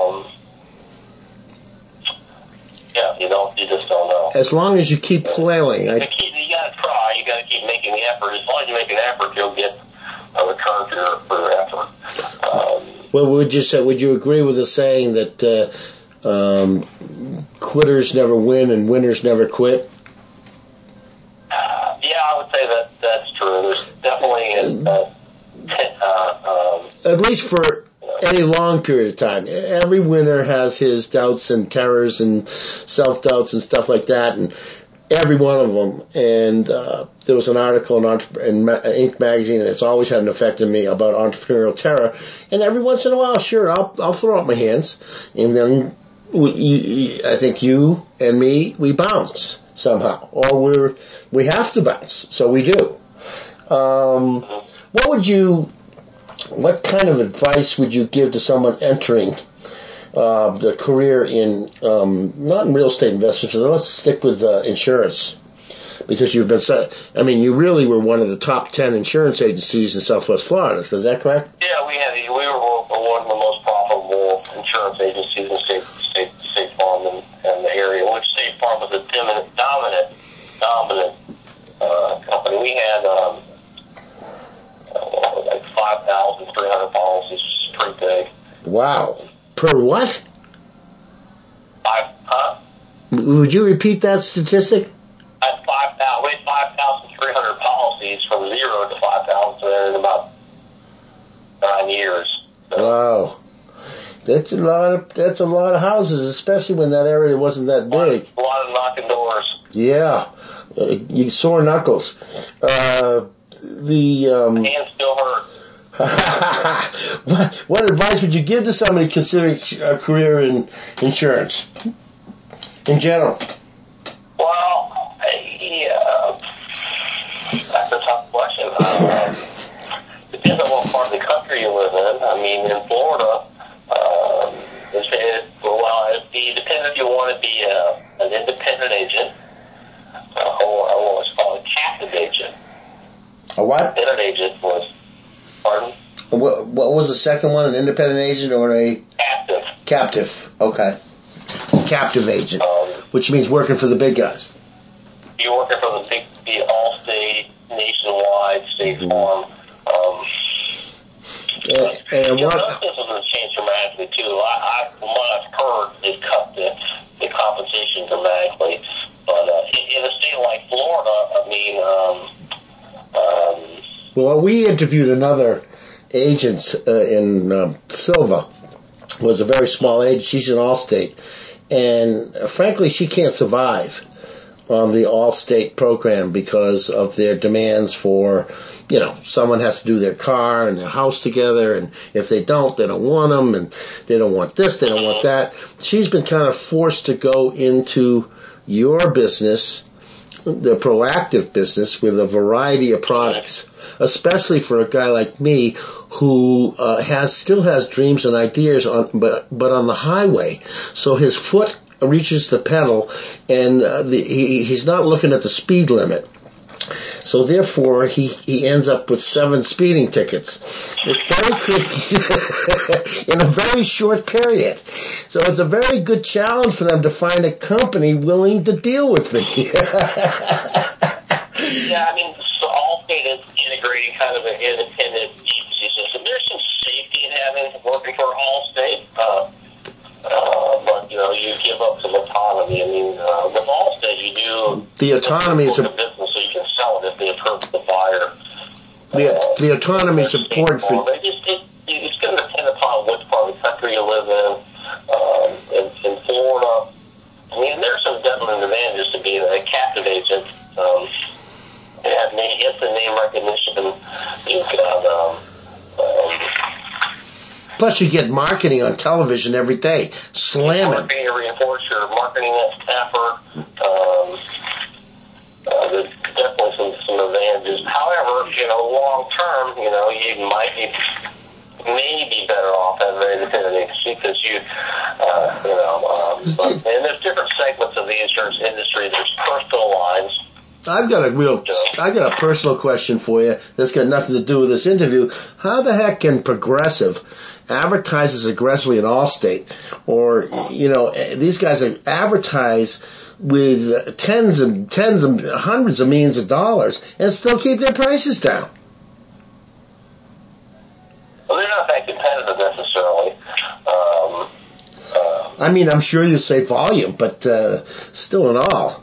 [SPEAKER 2] You just don't know.
[SPEAKER 1] As long as you keep flailing.
[SPEAKER 2] You got to try. You got to keep making the effort. As long as you make an effort, you'll get a return for your effort.
[SPEAKER 1] Well, would you agree with the saying that quitters never win and winners never quit?
[SPEAKER 2] Yeah, I would say that's true. There's definitely
[SPEAKER 1] at least for any long period of time. Every winner has his doubts and terrors and self-doubts and stuff like that, and every one of them. And there was an article in Inc. magazine, and it's always had an effect on me about entrepreneurial terror. And every once in a while, sure, I'll throw up my hands, and then I think you and me, we bounce somehow, or we have to bounce, so we do. What kind of advice would you give to someone entering the career in not in real estate investments, but let's stick with insurance, because you really were one of the top 10 insurance agencies in Southwest Florida. Is that correct?
[SPEAKER 2] Yeah, we were one of the most profitable insurance agencies in State Farm and the area, which State Farm was a dominant company. We had like 5,300 policies, which is pretty big.
[SPEAKER 1] Wow. Per what?
[SPEAKER 2] Huh?
[SPEAKER 1] Would you repeat that statistic?
[SPEAKER 2] We had 5,300 policies from 0 to 5,000 in about 9 years. So.
[SPEAKER 1] Wow. That's a lot of houses, especially when that area wasn't that big.
[SPEAKER 2] A lot of knocking doors.
[SPEAKER 1] Yeah. You sore knuckles.
[SPEAKER 2] Hands still hurt.
[SPEAKER 1] What advice would you give to somebody considering a career in insurance in general?
[SPEAKER 2] Well, that's a tough question. Depends on what part of the country you live in. I mean, in Florida, it depends if you want to be an independent agent or what's called a captive agent.
[SPEAKER 1] A what?
[SPEAKER 2] Independent agent was, pardon?
[SPEAKER 1] What was the second one? An independent agent or a?
[SPEAKER 2] Captive.
[SPEAKER 1] Captive. Okay. Captive agent, which means working for the big guys.
[SPEAKER 2] You're working for the Allstate, Nationwide, State Farm.
[SPEAKER 1] And
[SPEAKER 2] those businesses have changed dramatically too. From what I've heard, they've cut the compensation dramatically. But in a state like Florida, I mean,
[SPEAKER 1] well, we interviewed another agent in Silva. It was a very small agent. She's in Allstate, and frankly, she can't survive on the Allstate program because of their demands for, someone has to do their car and their house together, and if they don't want them, and they don't want this, they don't want that. She's been kind of forced to go into your business, the proactive business, with a variety of products, especially for a guy like me who still has dreams and ideas but on the highway. So his foot reaches the pedal, and he's not looking at the speed limit. So therefore, he ends up with 7 speeding tickets. It's very quick in a very short period. So it's a very good challenge for them to find a company willing to deal with me.
[SPEAKER 2] Yeah, I mean, so Allstate is integrating kind of an independent agency system. There's some safety in working for Allstate, but you give up some autonomy. I mean, with Allstate, you do
[SPEAKER 1] the autonomy is
[SPEAKER 2] a business, so you can sell it if they approve the buyer.
[SPEAKER 1] The autonomy is important for you.
[SPEAKER 2] It's going to depend upon which part of the country you live in. In Florida, I mean, there's some definite advantages to being a captive agent. It's the name recognition. You've got
[SPEAKER 1] plus, you get marketing on television every day. Slamming.
[SPEAKER 2] Marketing to reinforce your marketing effort. There's definitely some advantages. However, long term, you might be maybe better off as an independent agency because and there's different segments of the insurance industry. There's personal lines.
[SPEAKER 1] I've got a personal question for you that's got nothing to do with this interview. How the heck can Progressive advertise as aggressively in Allstate, or these guys advertise with tens and hundreds of millions of dollars and still keep their prices down?
[SPEAKER 2] Well, they're not that competitive necessarily.
[SPEAKER 1] I mean, I'm sure you say volume, but still in all.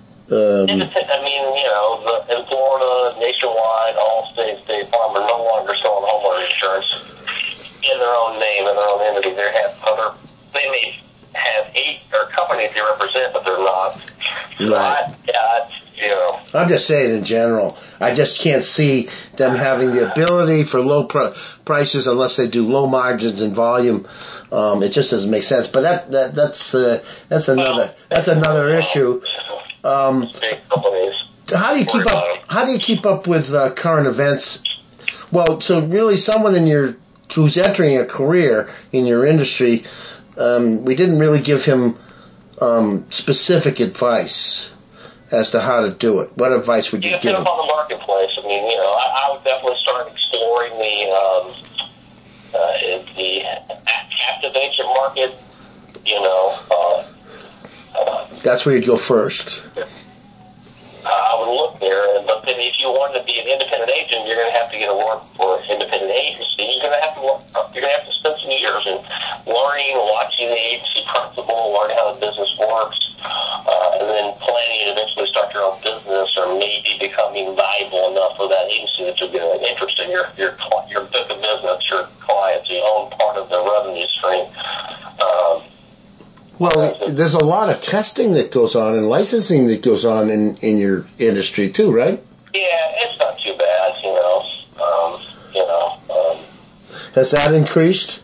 [SPEAKER 2] In Florida, Nationwide, Allstate, State Farm are no longer selling homeowner insurance in their own name, in their own entity. They may have 8 or companies they represent, but they're not.
[SPEAKER 1] Right. I'm just saying in general. I just can't see them having the ability for low prices unless they do low margins and volume. It just doesn't make sense. But that's another issue.
[SPEAKER 2] Big companies.
[SPEAKER 1] How do you keep up with current events? Well, so really, someone who's entering a career in your industry, we didn't really give him specific advice as to how to do it. What advice would you give him?
[SPEAKER 2] Up on the marketplace. I mean, I would definitely start exploring the captive agent market.
[SPEAKER 1] That's where you'd go first.
[SPEAKER 2] I would look there, but then if you wanted to be an independent agent, you're going to have to get a work for an independent agency. You're going to have to spend some years in learning, watching the agency principle, learning how the business works, and then planning to eventually start your own business, or maybe becoming valuable enough for that agency that you'll get an interest in your book of business, your clients. You own part of the revenue stream.
[SPEAKER 1] Well, there's a lot of testing that goes on and licensing that goes on in your industry too, right?
[SPEAKER 2] Yeah, it's not too bad,
[SPEAKER 1] Has that increased?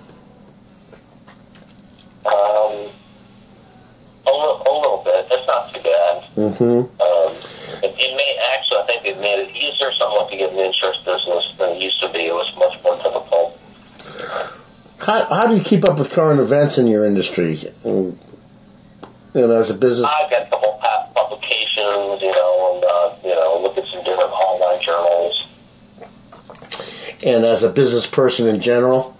[SPEAKER 2] A little bit. That's not too bad.
[SPEAKER 1] Mm-hmm.
[SPEAKER 2] It may actually, I think it made it easier somewhat to get an insurance business than it used to be. It was much more difficult.
[SPEAKER 1] How do you keep up with current events in your industry? As a business.
[SPEAKER 2] I've got a couple of publications, and look at some different online journals.
[SPEAKER 1] And as a business person in general?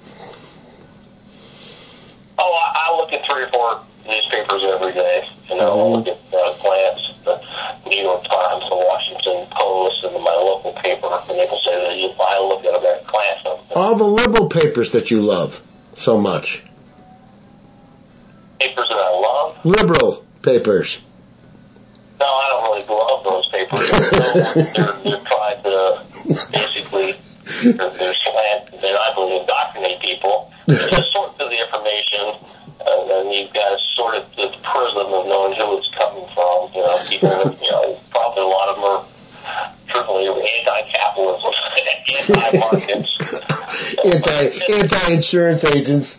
[SPEAKER 2] Oh, I look at 3 or 4 newspapers every day. I look at Glance, the New York Times, the Washington Post, and my local paper. And people say that I look at them at Glance.
[SPEAKER 1] all the liberal papers that you love so much?
[SPEAKER 2] Papers that I love?
[SPEAKER 1] Liberal papers.
[SPEAKER 2] No, I don't really love those papers. They're trying to basically, they're slant, and I believe indoctrinate people. Just sort through the information, and then you've got to sort it through the prism of knowing who it's coming from. People, probably a lot of them are truthfully anti-capitalism, anti-markets.
[SPEAKER 1] Anti-insurance agents.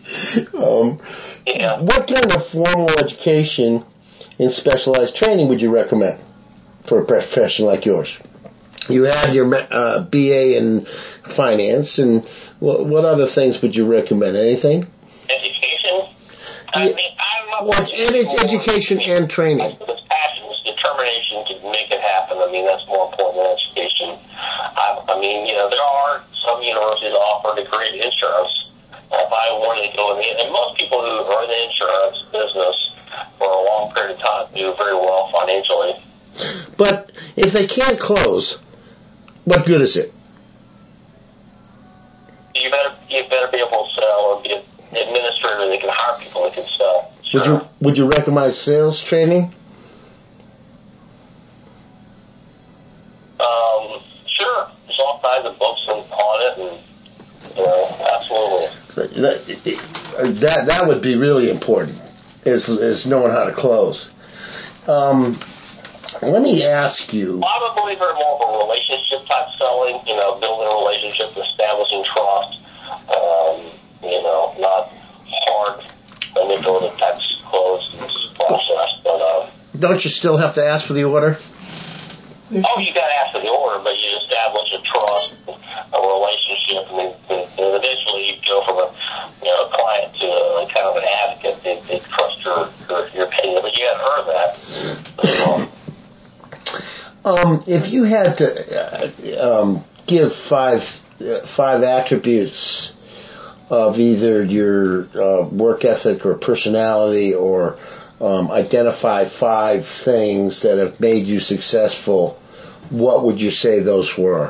[SPEAKER 1] What kind of formal education and specialized training would you recommend for a profession like yours? You have your BA in finance, and what other things would you recommend? Anything?
[SPEAKER 2] Education? I mean,
[SPEAKER 1] education and training.
[SPEAKER 2] It's passion, it's determination to make it happen. I mean, that's more important than education. There are some universities that offer a degree in insurance. If I wanted to go in and most people who are in the insurance business for a long period of time do very well financially.
[SPEAKER 1] But if they can't close, what good is it?
[SPEAKER 2] You better be able to sell or be an administrator that can hire people that can sell. Sure.
[SPEAKER 1] Would you recommend sales training?
[SPEAKER 2] Sure. There's all kinds of books on it, and absolutely.
[SPEAKER 1] That would be really important. Is knowing how to close. Let me ask you.
[SPEAKER 2] Probably very more of a relationship type selling. Building a relationship, establishing trust. Not hard manipulative type close process. But
[SPEAKER 1] don't you still have to ask for the order?
[SPEAKER 2] You got to ask for the order, but you establish a trust, a relationship, and eventually you go from a client to kind of an advocate. They trust your opinion, but you got to earn that.
[SPEAKER 1] If you had to give five attributes of either your work ethic or personality, or identify 5 things that have made you successful, what would you say those were?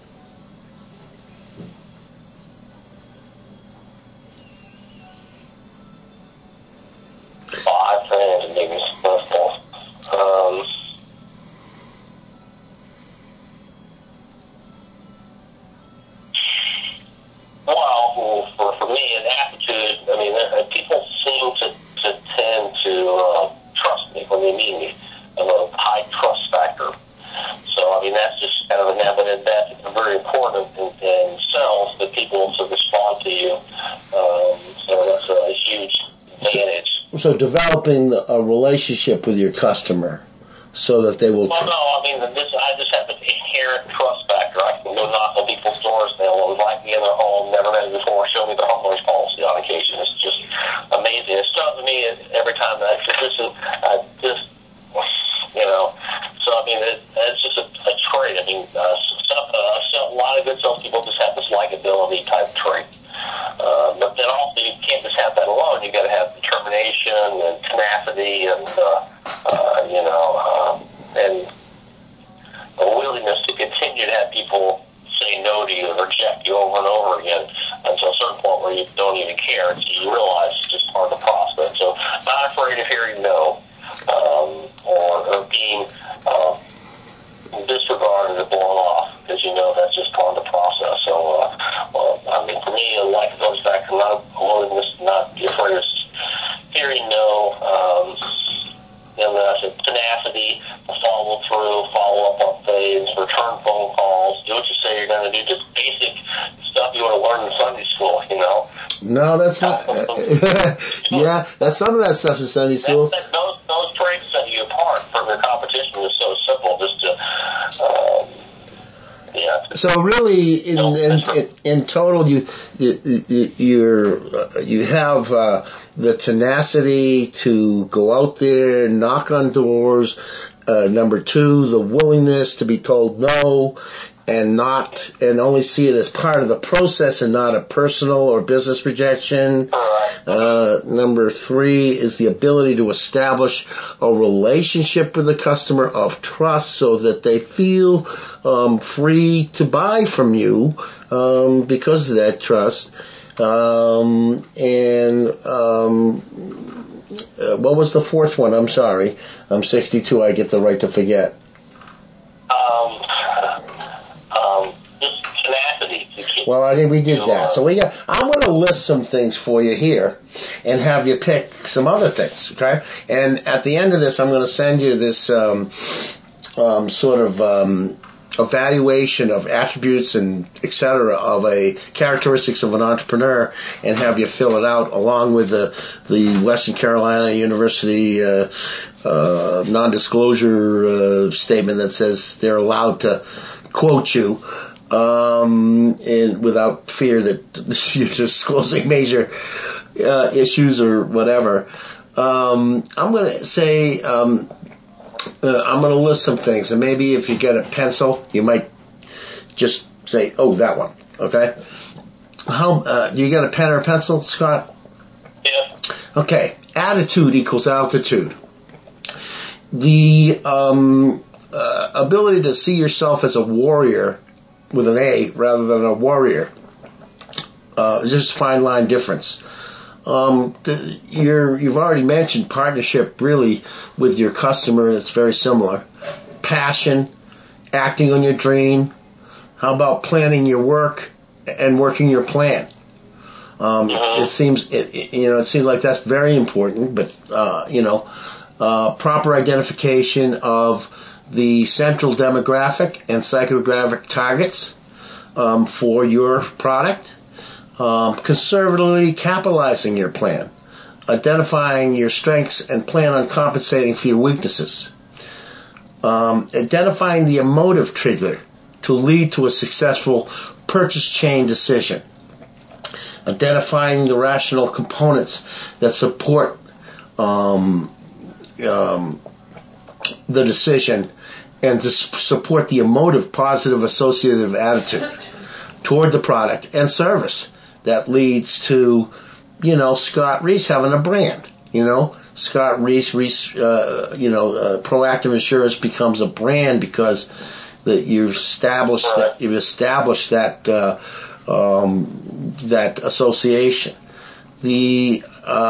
[SPEAKER 1] So developing a relationship with your customer so that they will...
[SPEAKER 2] I just have an inherent trust factor. I can go knock on people's doors, they'll invite me in their home, never met me before, show me their homeowner's policy on occasion. It's just amazing. It's stuff to me every time that it's just a trait. A lot of good salespeople just have this likability type trait. But then also you can't just have that alone. You got to have determination and tenacity and and a willingness to continue to have people say no to you and reject you over and over again until a certain point where you don't even care. So you realize it's just part of the process. So not afraid of hearing no or being disregarded or blown off, because that's just part of the process. So, for me, life goes back to not willingness, not be afraid of hearing no, tenacity, follow through, follow up on things, return phone calls, do what you say you're going to do, just basic stuff you want to learn in Sunday school,
[SPEAKER 1] No, that's not. Yeah, that's some of that stuff in Sunday school.
[SPEAKER 2] Those traits set you apart from your competition. Is so simple, just to.
[SPEAKER 1] So really, in total, you have the tenacity to go out there, knock on doors. Number 2, the willingness to be told no, and only see it as part of the process and not a personal or business rejection. Number 3 is the ability to establish a relationship with the customer of trust so that they feel free to buy from you because of that trust. What was the 4th one? I'm sorry. I'm 62. I get the right to forget.
[SPEAKER 2] Just tenacity.
[SPEAKER 1] Well, I think we did that. So I'm going to list some things for you here and have you pick some other things, okay? And at the end of this, I'm going to send you this sort of evaluation of attributes and et cetera of a characteristics of an entrepreneur and have you fill it out along with the Western Carolina University non-disclosure statement that says they're allowed to quote you and without fear that you're disclosing major issues or whatever. I'm going to say I'm going to list some things, and maybe if you get a pencil, you might just say, "Oh, that one." Okay. Do you got a pen or a pencil, Scott?
[SPEAKER 2] Yeah.
[SPEAKER 1] Okay. Attitude equals altitude. The ability to see yourself as a warrior with an A rather than a warrior. Just a fine line difference. You've already mentioned partnership really with your customer. It's very similar. Passion, acting on your dream. How about planning your work and working your plan? It seems like that's very important, but, proper identification of the central demographic and psychographic targets, for your product. Conservatively capitalizing your plan, identifying your strengths and plan on compensating for your weaknesses, identifying the emotive trigger to lead to a successful purchase chain decision, identifying the rational components that support the decision and to support the emotive positive associative attitude toward the product and service that leads to, Scott Reese having a brand. Scott Reese, Proactive Insurance becomes a brand because you've established that that association. The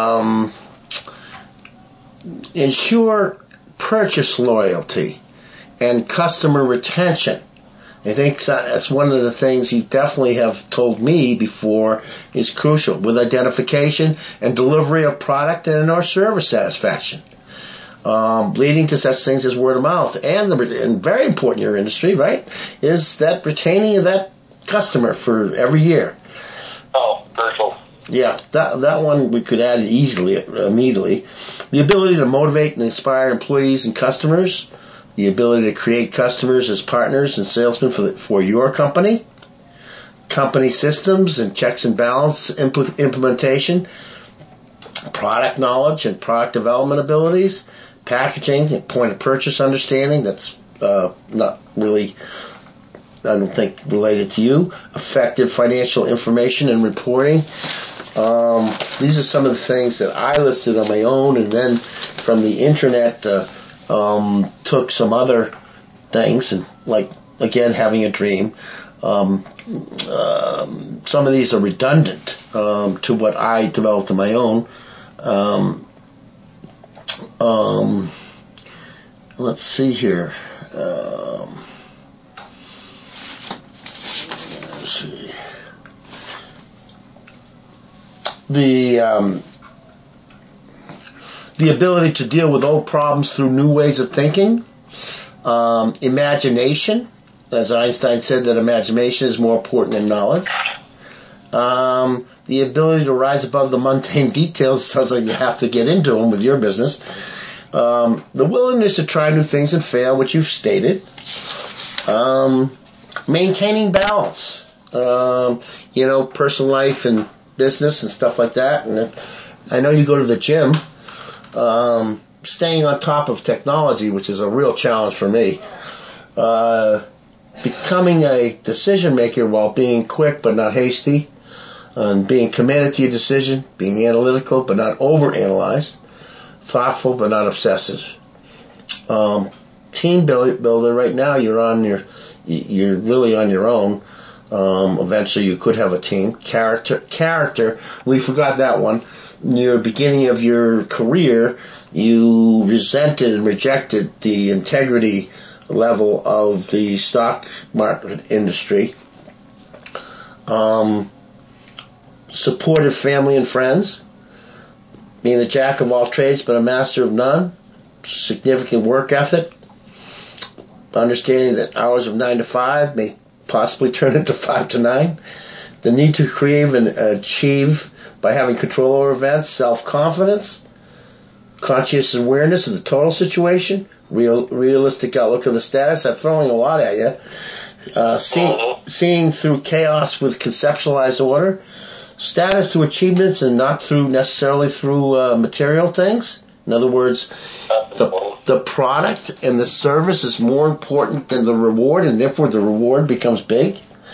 [SPEAKER 1] ensure purchase loyalty and customer retention. I think that's one of the things you definitely have told me before is crucial with identification and delivery of product and or service satisfaction, leading to such things as word of mouth. And very important in your industry, right, is that retaining of that customer for every year.
[SPEAKER 2] Oh, crucial.
[SPEAKER 1] Yeah, that one we could add immediately. The ability to motivate and inspire employees and customers. The ability to create customers as partners and salesmen for your company. Company systems and checks and balance implementation. Product knowledge and product development abilities. Packaging and point of purchase understanding. That's not really, I don't think, related to you. Effective financial information and reporting. These are some of the things that I listed on my own, and then from the internet took some other things, and like, again, having a dream. Some of these are redundant to what I developed on my own. Let's see here. Let's see. The ability to deal with old problems through new ways of thinking. Imagination. As Einstein said, that imagination is more important than knowledge. The ability to rise above the mundane details. Sounds like you have to get into them with your business. The willingness to try new things and fail, which you've stated. Maintaining balance. Personal life and business and stuff like that. And I know you go to the gym. Staying on top of technology, which is a real challenge for me. becoming a decision maker while being quick but not hasty, and being committed to your decision, being analytical but not overanalyzed, thoughtful but not obsessive. Team builder. Right now, you're really on your own. Eventually, you could have a team. Character. We forgot that one. In the beginning of your career, you resented and rejected the integrity level of the stock market industry. Supportive family and friends. Being a jack of all trades but a master of none. Significant work ethic. Understanding that hours of 9 to 5 may possibly turn into 5 to 9. The need to create and achieve by having control over events. Self-confidence. Conscious awareness of the total situation. Realistic outlook of the status. I'm throwing a lot at you. Seeing through chaos with conceptualized order. Status through achievements and not necessarily through material things. In other words, the product and the service is more important than the reward, and therefore the reward becomes big.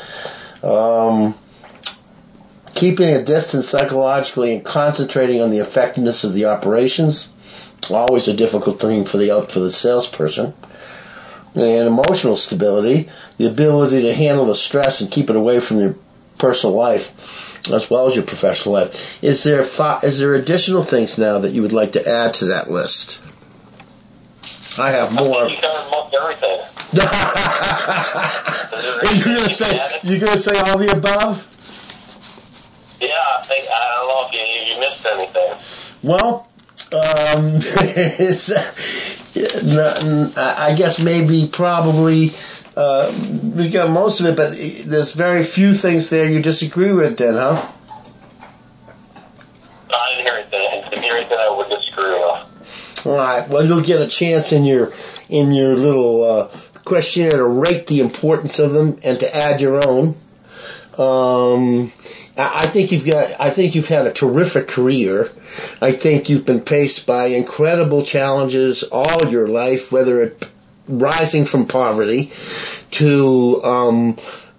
[SPEAKER 1] Keeping a distance psychologically and concentrating on the effectiveness of the operations, always a difficult thing for the salesperson. And emotional stability, the ability to handle the stress and keep it away from your personal life as well as your professional life. Is there additional things now that you would like to add to that list? I have more.
[SPEAKER 2] You covered most everything.
[SPEAKER 1] You're gonna say all the above?
[SPEAKER 2] Yeah, I don't know if you missed anything.
[SPEAKER 1] Well, I guess maybe probably we got most of it, but there's very few things there you disagree with then, huh?
[SPEAKER 2] I didn't hear anything. If you hear anything I would disagree with.
[SPEAKER 1] All right. Well, you'll get a chance in your little questionnaire to rate the importance of them and to add your own. I think you've had a terrific career. I think you've been faced by incredible challenges all your life, whether it rising from poverty to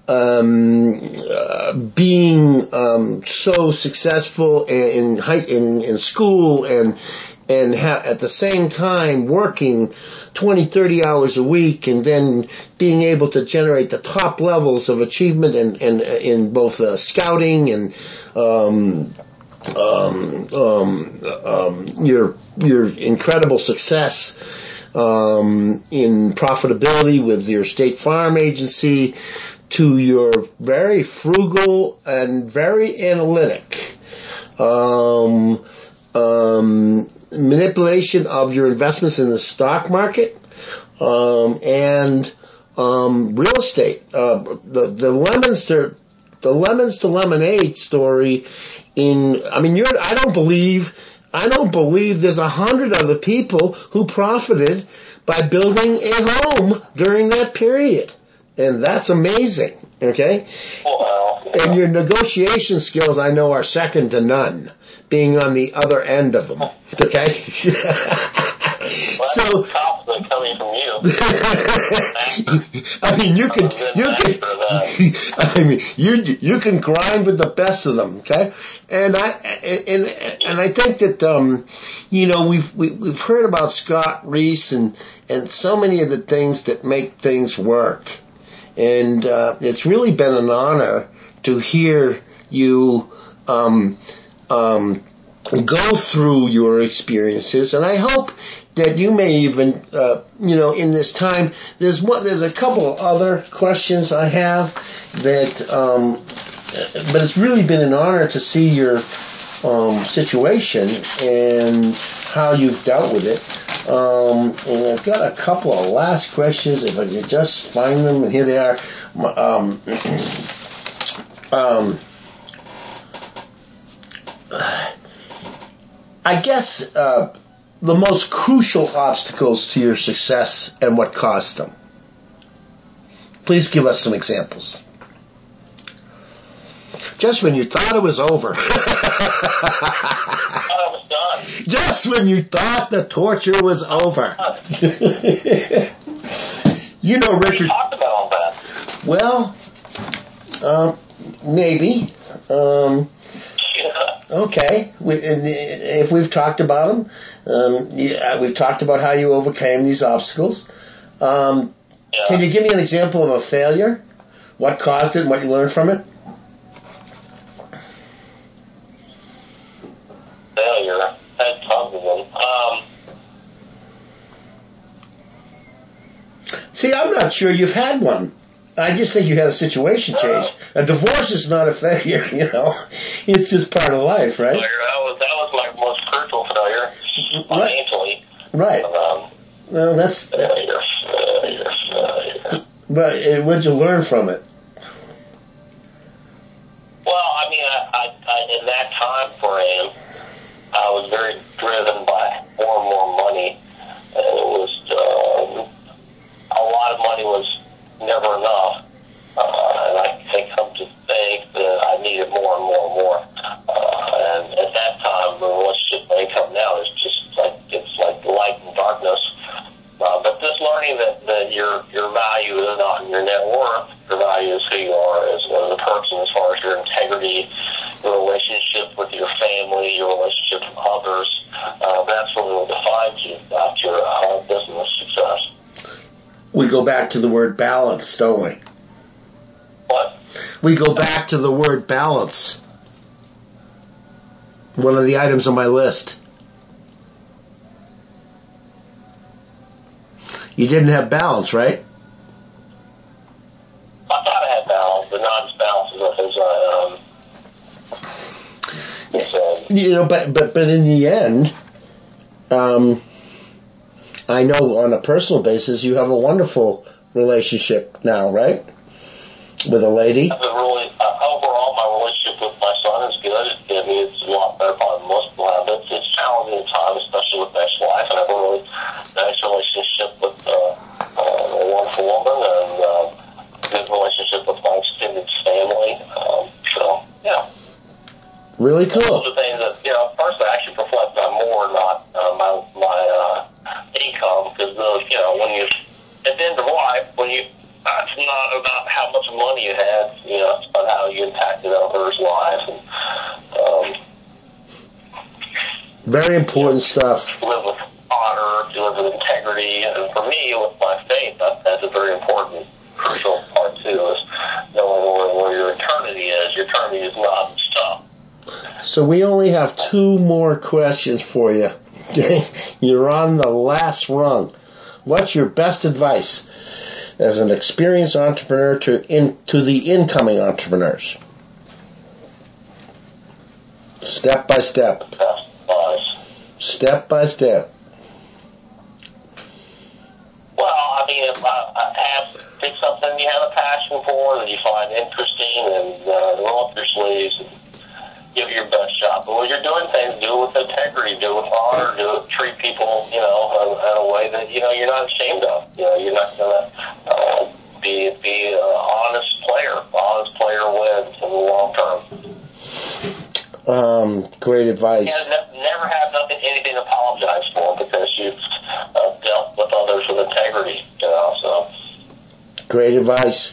[SPEAKER 1] being so successful in school and at the same time working 20, 30 hours a week, and then being able to generate the top levels of achievement and in both scouting and your incredible success in profitability with your State Farm agency, to your very frugal and very analytic manipulation of your investments in the stock market and real estate. The lemons to lemonade story. I don't believe there's 100 other people who profited by building a home during that period. And that's amazing, okay?
[SPEAKER 2] Wow.
[SPEAKER 1] And your negotiation skills, I know, are second to none, being on the other end of them, okay?
[SPEAKER 2] Well, so, compliment coming from you.
[SPEAKER 1] you can grind with the best of them, okay? And I think that we've heard about Scott Reese and so many of the things that make things work, and it's really been an honor to hear you go through your experiences, and I hope that you may even, in this time, there's a couple of other questions I have that, but it's really been an honor to see your situation and how you've dealt with it. And I've got a couple of last questions, if I can just find them, and here they are. I guess the most crucial obstacles to your success and what caused them. Please give us some examples. Just when you thought it was over. Just when you thought the torture was over. You know, Richard.
[SPEAKER 2] We talked about all that.
[SPEAKER 1] Well, maybe. Okay. If we've talked about them, we've talked about how you overcame these obstacles. Can you give me an example of a failure? What caused it and what you learned from it?
[SPEAKER 2] Failure. Had tons of them.
[SPEAKER 1] See, I'm not sure you've had one. I just think you had a situation change. A divorce is not a failure, you know. It's just part of life, right?
[SPEAKER 2] That was my most crucial failure, financially.
[SPEAKER 1] Right. Well, that's...
[SPEAKER 2] Failure.
[SPEAKER 1] But what'd you learn from it?
[SPEAKER 2] Well, I mean, I in that time frame, I was very driven by more and more money. And it was, a lot of money was never enough. And I come to think that I needed more and more and more. And at that time, the relationship income now is just like, it's like light and darkness. But just learning that your value is not in your net worth, your value is who you are as a person, as far as your integrity, your relationship with your family, your relationship with others. That's really what defines you, not your business success.
[SPEAKER 1] We go back to the word balance, don't we?
[SPEAKER 2] What?
[SPEAKER 1] We go back to the word balance. One of the items on my list. You didn't have balance, right?
[SPEAKER 2] I thought I had balance, but not as balance as
[SPEAKER 1] you know, but in the end, I know on a personal basis you have a wonderful relationship now, right? With a lady.
[SPEAKER 2] Really, overall, my relationship with my son is good. I mean, it's a lot better probably than most people have. It's challenging at times, especially with my ex-wife. And I have a really nice relationship with a wonderful woman, and a good relationship with my extended family. So, yeah.
[SPEAKER 1] Really cool.
[SPEAKER 2] Those are things that, you know, personally, I actually reflect on more, not my income, because you know, when you at the end of life, when you it's not about how much money you had, you know, it's about how you impacted others' lives. And,
[SPEAKER 1] very important stuff.
[SPEAKER 2] Live with honor, live with integrity, and for me, with my faith, that's a very important, crucial part too, is knowing where your eternity is. Your eternity is not stuff.
[SPEAKER 1] So we only have 2 more questions for you. You're on the last rung. What's your best advice as an experienced entrepreneur to the incoming entrepreneurs? Step by step. Step by step.
[SPEAKER 2] Well, I mean, if pick something you have a passion for that you find interesting, and roll up your sleeves and give it your best shot. But when you're doing things, do it with integrity, do it with honor, treat people, you know, in a way that, you know, you're not ashamed of. You know, you're not going to be an honest player. Honest player wins in the long term.
[SPEAKER 1] Great advice.
[SPEAKER 2] Yeah, never have anything to apologize for, because you've dealt with others with integrity, you know, so.
[SPEAKER 1] Great advice.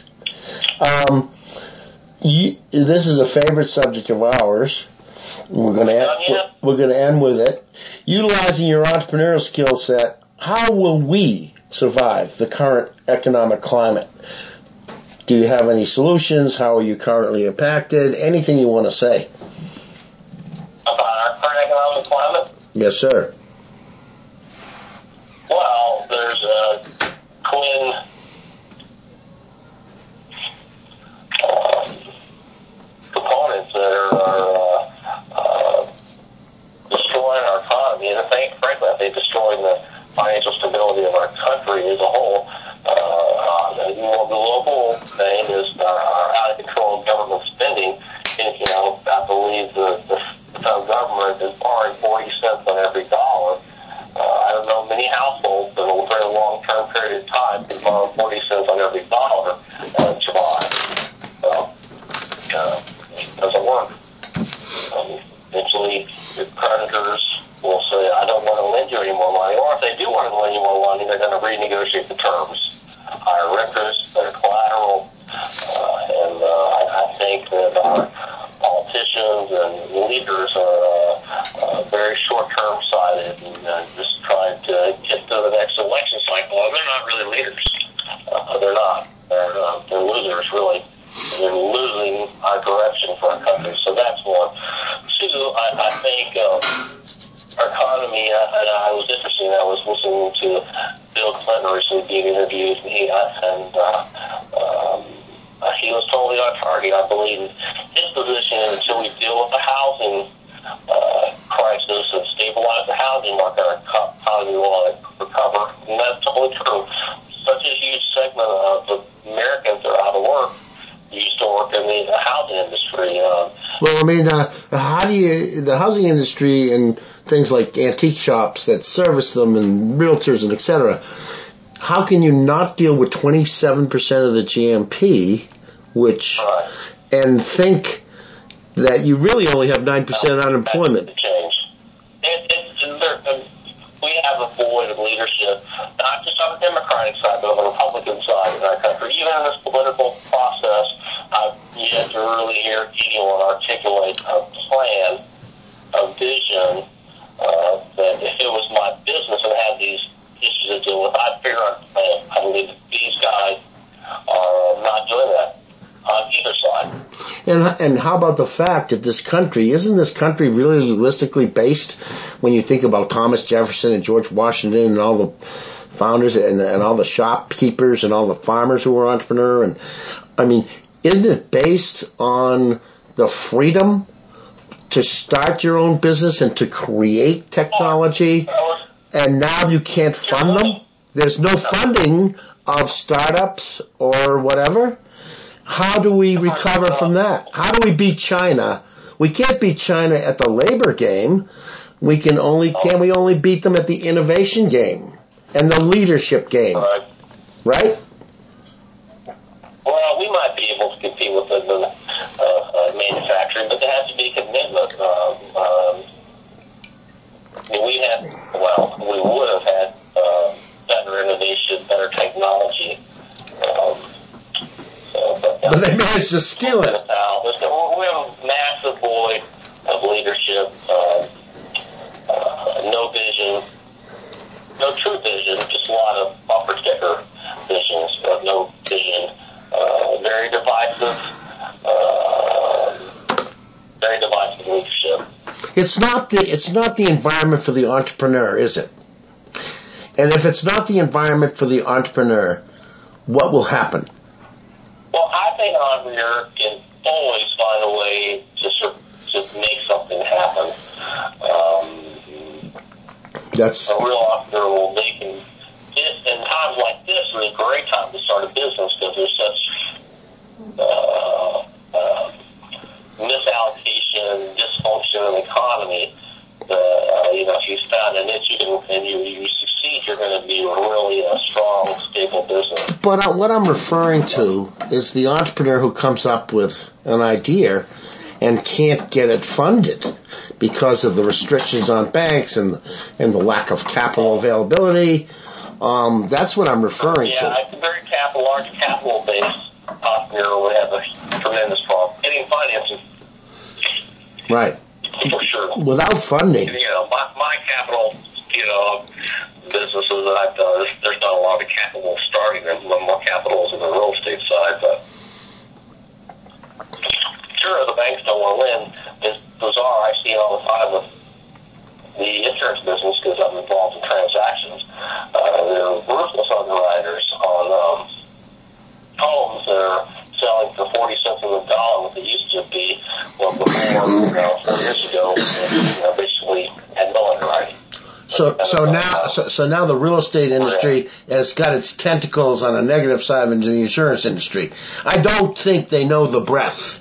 [SPEAKER 1] This is a favorite subject of ours. We're going to end with it. Utilizing your entrepreneurial skill set, how will we survive the current economic climate? Do you have any solutions? How are you currently impacted? Anything you want to say?
[SPEAKER 2] About our current economic climate?
[SPEAKER 1] Yes, sir.
[SPEAKER 2] Well, there's twin components that are destroying our economy, and frankly, I think destroying the financial stability of our country as a whole. The more global thing is our out-of-control government spending. And, you know, I believe the federal government is borrowing 40 cents on every dollar. I don't know many households in a very long-term period of time can borrow politicians and leaders are very short-term sighted and just trying to get to the next election cycle. And they're not really leaders. They're not. They're losers, really. They're losing our direction for our country. So that's one. Two, I think our economy, and I was interested. I was listening to Bill Clinton recently being interviewed, and he was totally on target. I believe his position is until we deal with the housing crisis and stabilize the housing market, our economy will recover. And that's totally true. Such a huge segment of the Americans are out of work. Used to work in the housing industry.
[SPEAKER 1] Well, I mean, how do you, the housing industry and things like antique shops that service them and realtors and et cetera, how can you not deal with 27% of the GMP, which, and think that you really only have 9% unemployment?
[SPEAKER 2] Change. We have a void of leadership, not just on the Democratic side, but on the Republican side in our country. Even in this political process, you have to really hear anyone articulate a plan, a vision, that if it was my business and had these issues to deal with, I'd figure out a plan. I believe that these guys are not doing that on either side.
[SPEAKER 1] And how about the fact that isn't this country really realistically based when you think about Thomas Jefferson and George Washington and all the founders and all the shopkeepers and all the farmers who were entrepreneurs? And I mean, isn't it based on the freedom to start your own business and to create technology? And now you can't fund them? There's no funding of startups or whatever? How do we recover from that? How do we beat China? We can't beat China at the labor game. Can we only beat them at the innovation game and the leadership game? Right?
[SPEAKER 2] Well, we might be able to compete with the manufacturing, but there has to be a commitment. We would have had better innovation, better technology.
[SPEAKER 1] But they managed to steal it.
[SPEAKER 2] We have a massive void of leadership, no vision, no true vision, just a lot of bumper sticker visions, no vision, very divisive leadership.
[SPEAKER 1] It's not the environment for the entrepreneur, is it? And if it's not the environment for the entrepreneur, what will happen?
[SPEAKER 2] Well, I think an entrepreneur can always find a way to make something happen.
[SPEAKER 1] That's
[SPEAKER 2] a real entrepreneur will make it. In times like this, is a great time to start a business because there's such misallocation, dysfunction in the economy. If you found a niche and you succeed, you're going to be really a strong, stable business.
[SPEAKER 1] But what I'm referring to is the entrepreneur who comes up with an idea and can't get it funded because of the restrictions on banks and the lack of capital availability. That's what I'm referring to.
[SPEAKER 2] Yeah, it's a very large capital-based entrepreneur would have a tremendous problem getting financing.
[SPEAKER 1] Right.
[SPEAKER 2] For sure.
[SPEAKER 1] Without funding.
[SPEAKER 2] My capital, businesses that I've done, there's not a lot of capital starting. There's more capital in the real estate side, but sure, the banks don't want to lend. It's bizarre. I see it all the time with the insurance business because I'm involved in transactions. They're ruthless underwriters on homes that are selling for 40 cents on the dollar, what they used to be, before 4 years ago, and basically had no underwriting.
[SPEAKER 1] So now the real estate industry has got its tentacles on a negative side into the insurance industry. I don't think they know the breadth,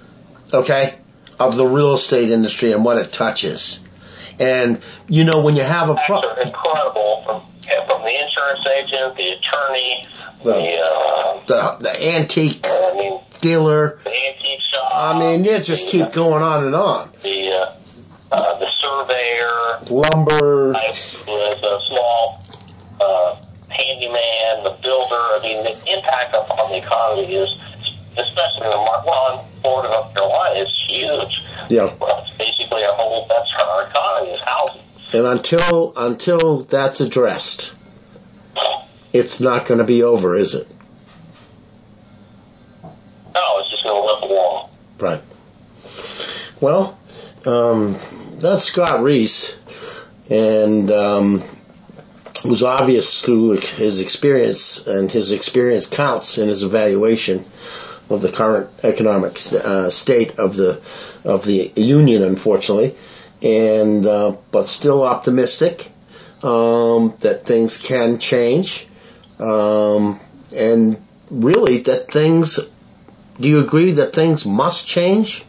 [SPEAKER 1] of the real estate industry and what it touches. And when you have a
[SPEAKER 2] problem, incredible from the insurance agent, the attorney,
[SPEAKER 1] the antique dealer,
[SPEAKER 2] the antique shop.
[SPEAKER 1] I mean, you just keep going on and on.
[SPEAKER 2] The surveyor,
[SPEAKER 1] lumber,
[SPEAKER 2] the small handyman, the builder. I mean, the impact on the economy is, especially in the market. Well, in Florida, North Carolina, is huge.
[SPEAKER 1] Yeah.
[SPEAKER 2] Well, it's basically that's our economy is housing.
[SPEAKER 1] And until that's addressed, it's not going to be over, is it?
[SPEAKER 2] No, it's just going to limp along.
[SPEAKER 1] Right. Well, that's Scott Reese, and it was obvious through his experience, and his experience counts in his evaluation of the current economic state of the union, unfortunately, and but still optimistic that things can change, and really that things. Do you agree that things must change?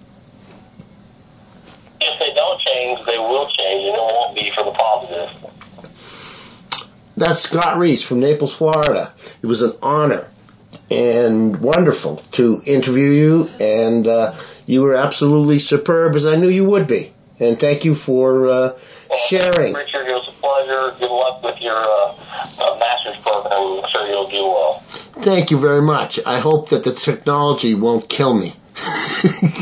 [SPEAKER 2] If they don't change, they will change, and it won't be for the positive.
[SPEAKER 1] That's Scott Reese from Naples, Florida. It was an honor and wonderful to interview you, and you were absolutely superb, as I knew you would be. And thank you for sharing.
[SPEAKER 2] Richard, it was a pleasure. Good luck with your master's program. I'm sure you'll do well.
[SPEAKER 1] Thank you very much. I hope that the technology won't kill me.